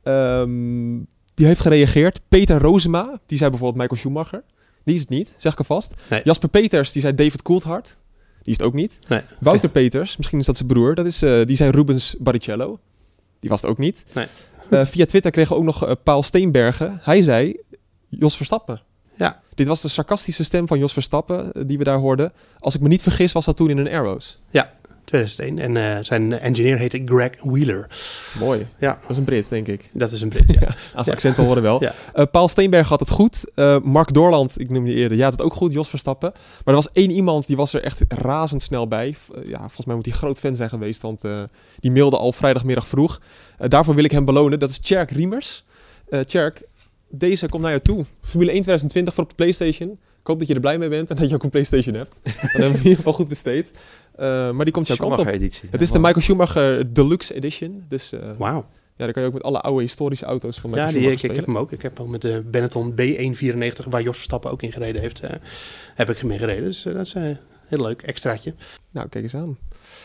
Um, die heeft gereageerd. Peter Rozema, die zei bijvoorbeeld Michael Schumacher. Die is het niet, zeg ik alvast. Nee. Jasper Peters, die zei David Coulthard. Die is het ook niet. Nee. Wouter Peters, misschien is dat zijn broer. Dat is, uh, die zei Rubens Barrichello. Die was het ook niet. Nee. Uh, via Twitter kregen we ook nog uh, Paul Steenbergen. Hij zei Jos Verstappen. Ja. Dit was de sarcastische stem van Jos Verstappen uh, die we daar hoorden. Als ik me niet vergis was dat toen in een Arrows. Ja, tweeduizend één. En uh, zijn engineer heette Greg Wheeler. Mooi. Ja. Dat is een Brit, denk ik. Dat is een Brit, ja. ja als ja. accenten horen wel. Ja. Uh, Paul Steenberg had het goed. Uh, Mark Doorland, ik noemde je eerder, ja, had het ook goed. Jos Verstappen. Maar er was één iemand, die was er echt razendsnel bij. Uh, ja, volgens mij moet hij groot fan zijn geweest, want uh, die mailde al vrijdagmiddag vroeg. Uh, daarvoor wil ik hem belonen. Dat is Tjerk Riemers. Uh, Tjerk, deze komt naar jou toe. Formule één twintig twintig voor op de PlayStation. Ik hoop dat je er blij mee bent en dat je ook een PlayStation hebt. Dan hebben we in ieder geval goed besteed. Uh, maar die komt jouw kant op. Editie. Het is ja, de Michael Schumacher Deluxe Edition. Dus uh, wauw. Ja, dan kan je ook met alle oude historische auto's van Michael ja, Schumacher die, ik, ik heb hem ook. Ik heb al met de Benetton B honderdvierennegentig, waar Jos Verstappen ook in gereden heeft, uh, heb ik mee gereden. Dus uh, dat is uh, heel leuk. Extraatje. Nou, kijk eens aan.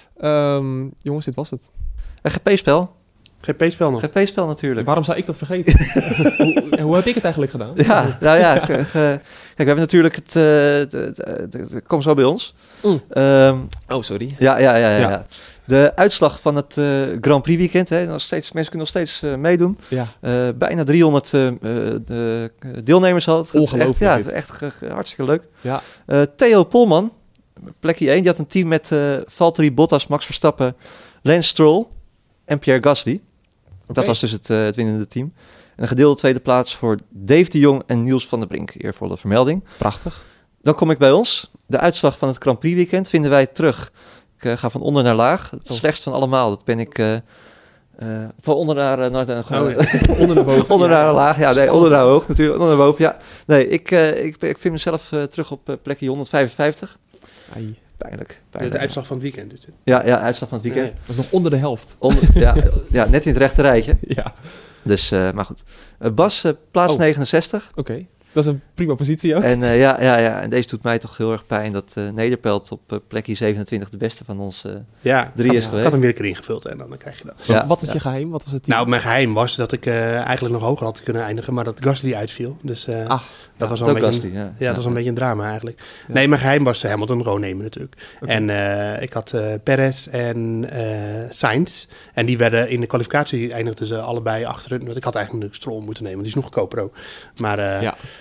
Um, jongens, dit was het. Een G P-spel. G P-spel nog. G P-spel natuurlijk. Waarom zou ik dat vergeten? hoe, hoe heb ik het eigenlijk gedaan? Ja, nou ja. K- uh, kijk, we hebben natuurlijk het... Uh, de, de, de, de, kom zo bij ons. Mm. Um, oh, sorry. Ja, ja, ja, ja, ja. ja. De uitslag van het uh, Grand Prix weekend. Hè, nog steeds, mensen kunnen nog steeds uh, meedoen. Ja. Uh, bijna driehonderd uh, de deelnemers had. Ongelooflijk. Ja, het is echt uh, hartstikke leuk. Ja. Uh, Theo Polman, plekje één. Die had een team met uh, Valtteri Bottas, Max Verstappen, Lance Stroll en Pierre Gasly. Okay. Dat was dus het, uh, het winnende team. En een gedeelde tweede plaats voor Dave de Jong en Niels van der Brink. Eervolle vermelding. Prachtig. Dan kom ik bij ons. De uitslag van het Grand Prix weekend vinden wij terug. Ik uh, ga van onder naar laag. Het oh. slechtst van allemaal. Dat ben ik uh, uh, van onder naar, uh, naar, naar, oh, ja. onder naar boven. onder naar laag. Ja, nee, onder naar hoog natuurlijk. Onder naar boven, ja. Nee, ik, uh, ik, ik vind mezelf uh, terug op uh, plekje honderdvijfenvijftig. Ai. Pijnlijk. pijnlijk. De, de uitslag van het weekend is dit. Ja, ja, uitslag van het weekend. Nee, dat is nog onder de helft. Onder, ja, ja, net in het rechte rijtje. Ja. Dus, uh, maar goed. Uh, Bas, uh, plaats oh. negenenzestig. Oké. Okay. Dat is een prima positie ook. En uh, ja, ja, ja, en deze doet mij toch heel erg pijn dat uh, Nederpelt op uh, plekje zevenentwintig de beste van ons uh, ja, drie is had, geweest. Ik had hem weer een keer ingevuld en dan, dan krijg je dat. Ja, wat is ja. je geheim? Wat was het team? Nou, mijn geheim was dat ik uh, eigenlijk nog hoger had kunnen eindigen, maar dat Gasly uitviel. Dus uh, ah, dat was ja, al een beetje, Gasly, ja. ja, ja, dat was ja. een beetje een drama eigenlijk. Ja. Nee, mijn geheim was Hamilton gewoon nemen natuurlijk. Okay. En uh, ik had uh, Perez en uh, Sainz. En die werden in de kwalificatie eindigden ze allebei achterin. Want ik had eigenlijk een Stroll moeten nemen. Die is nog goedkoper ook. Maar uh, ja.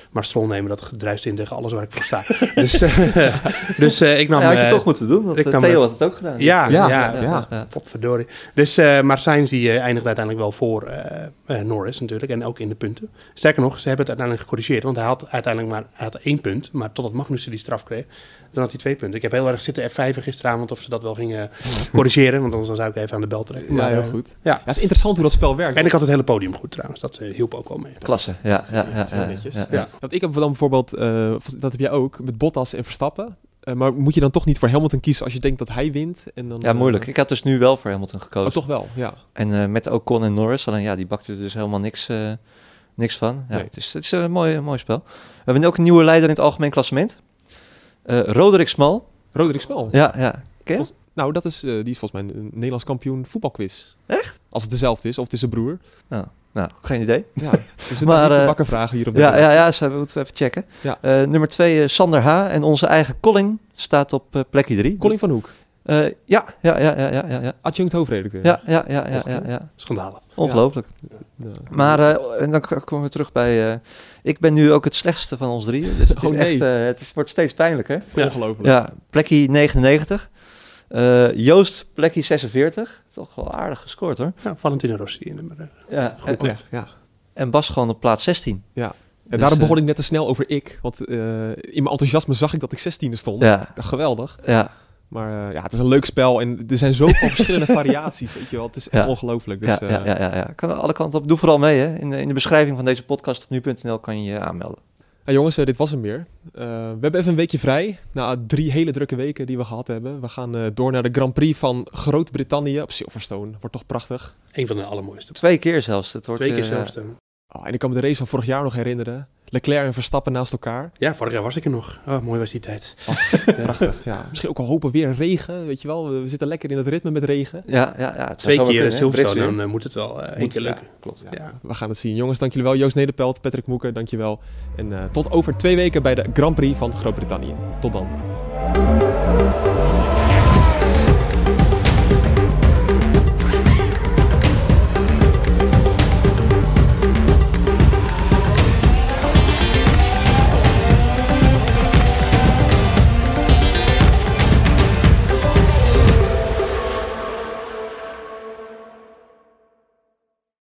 Maar Stroll nemen dat gedruist in tegen alles waar ik voor sta. dus uh, dus uh, ik nam... Ja, had je uh, toch moeten doen, want ik nam, Theo had het ook gedaan. Ja, ja, ja. ja, ja, ja. Potverdorie. Dus, uh, maar Sainz die uh, eindigt uiteindelijk wel voor uh, uh, Norris natuurlijk. En ook in de punten. Sterker nog, ze hebben het uiteindelijk gecorrigeerd. Want hij had uiteindelijk maar hij had één punt. Maar totdat Magnussen die straf kreeg, dan had hij twee punten. Ik heb heel erg zitten F vijf gisteravond of ze dat wel gingen corrigeren. Want anders zou ik even aan de bel trekken. Maar, ja, heel uh, goed. Ja. Ja, het is interessant hoe dat spel werkt. En ik had het hele podium goed trouwens. Dat uh, hielp ook wel mee. Klasse, ja. ja, ja, ja, ja, netjes. ja, Ja. ja. Want ik heb dan bijvoorbeeld, uh, dat heb jij ook, met Bottas en Verstappen. Uh, maar moet je dan toch niet voor Hamilton kiezen als je denkt dat hij wint? En dan, Ja, moeilijk. Ik had dus nu wel voor Hamilton gekozen. Oh, toch wel, ja. En uh, met Ocon en Norris, alleen ja, die bakte er dus helemaal niks, uh, niks van. Ja, Nee. het is, het is een mooi, mooi spel. We hebben nu ook een nieuwe leider in het algemeen klassement. Uh, Roderick Smal. Roderick Smal? Ja, ja. Ken je? Vol- nou, dat is, uh, die is volgens mij een Nederlands kampioen voetbalquiz. Echt? Als het dezelfde is, of het is zijn broer. Nou, nou geen idee. Ja, dus er Maar, maar, uh, bakken vragen hier op de Ja, ja, redactie. ja, zo moeten we even checken. Ja. Uh, nummer twee, uh, Sander H. En onze eigen Colin staat op uh, plekje drie. Colin van Hoek, Uh, ja, ja, ja, ja, ja, ja. adjunct hoofdredacteur. Ja, ja, ja, ja, ja, ja. Schandalen. Ongelooflijk. Ja. Maar uh, en dan k- komen we terug bij... Uh, ik ben nu ook het slechtste van ons drieën. Dus het, Oh, is nee. echt, uh, het is, wordt steeds pijnlijker. Het is ongelooflijk. Ja, plekje negenennegentig. Uh, Joost, plekje zesenveertig. Toch wel aardig gescoord hoor. Ja, Valentino Rossi in nummer. Uh, Ja, en, Oh, ja, ja. en Bas gewoon op plaats zestien. Ja. En Dus, daarom uh, begon ik net te snel over ik. Want uh, in mijn enthousiasme zag ik dat ik zestiende stond. Ja. Ik dacht, geweldig. Ja, Maar uh, ja, het is een leuk spel en er zijn zoveel verschillende variaties, weet je wel. Het is echt Ja. ongelooflijk. Dus, ja, uh, ja, ja, ja, ja. Kan alle kanten op. Doe vooral mee hè. In de, in de beschrijving van deze podcast op nu punt n l kan je je aanmelden. nou, jongens, uh, dit was hem weer. Uh, we hebben even een weekje vrij. Na drie hele drukke weken die we gehad hebben. We gaan uh, door naar de Grand Prix van Groot-Brittannië op Silverstone. Wordt toch prachtig. een van de allermooiste. Twee keer zelfs. Het wordt, Twee keer uh, zelfs. uh, Oh, en ik kan me de race van vorig jaar nog herinneren. Leclerc en Verstappen naast elkaar. Ja, vorig jaar was ik er nog. Oh, mooi was die tijd. Prachtig, ja. Misschien ook al hopen weer regen, weet je wel. We zitten lekker in het ritme met regen. Ja, ja, ja. Het zou Twee zomaar keer kunnen, hè. Silverstone, Brits weer. dan uh, moet het wel uh, één Moet, keer ja. lukken. Klopt, ja. Ja. We gaan het zien. Jongens, dank jullie wel. Joost Nederpelt, Patrick Moeken, dank je wel. En uh, tot over twee weken bij de Grand Prix van Groot-Brittannië. Tot dan.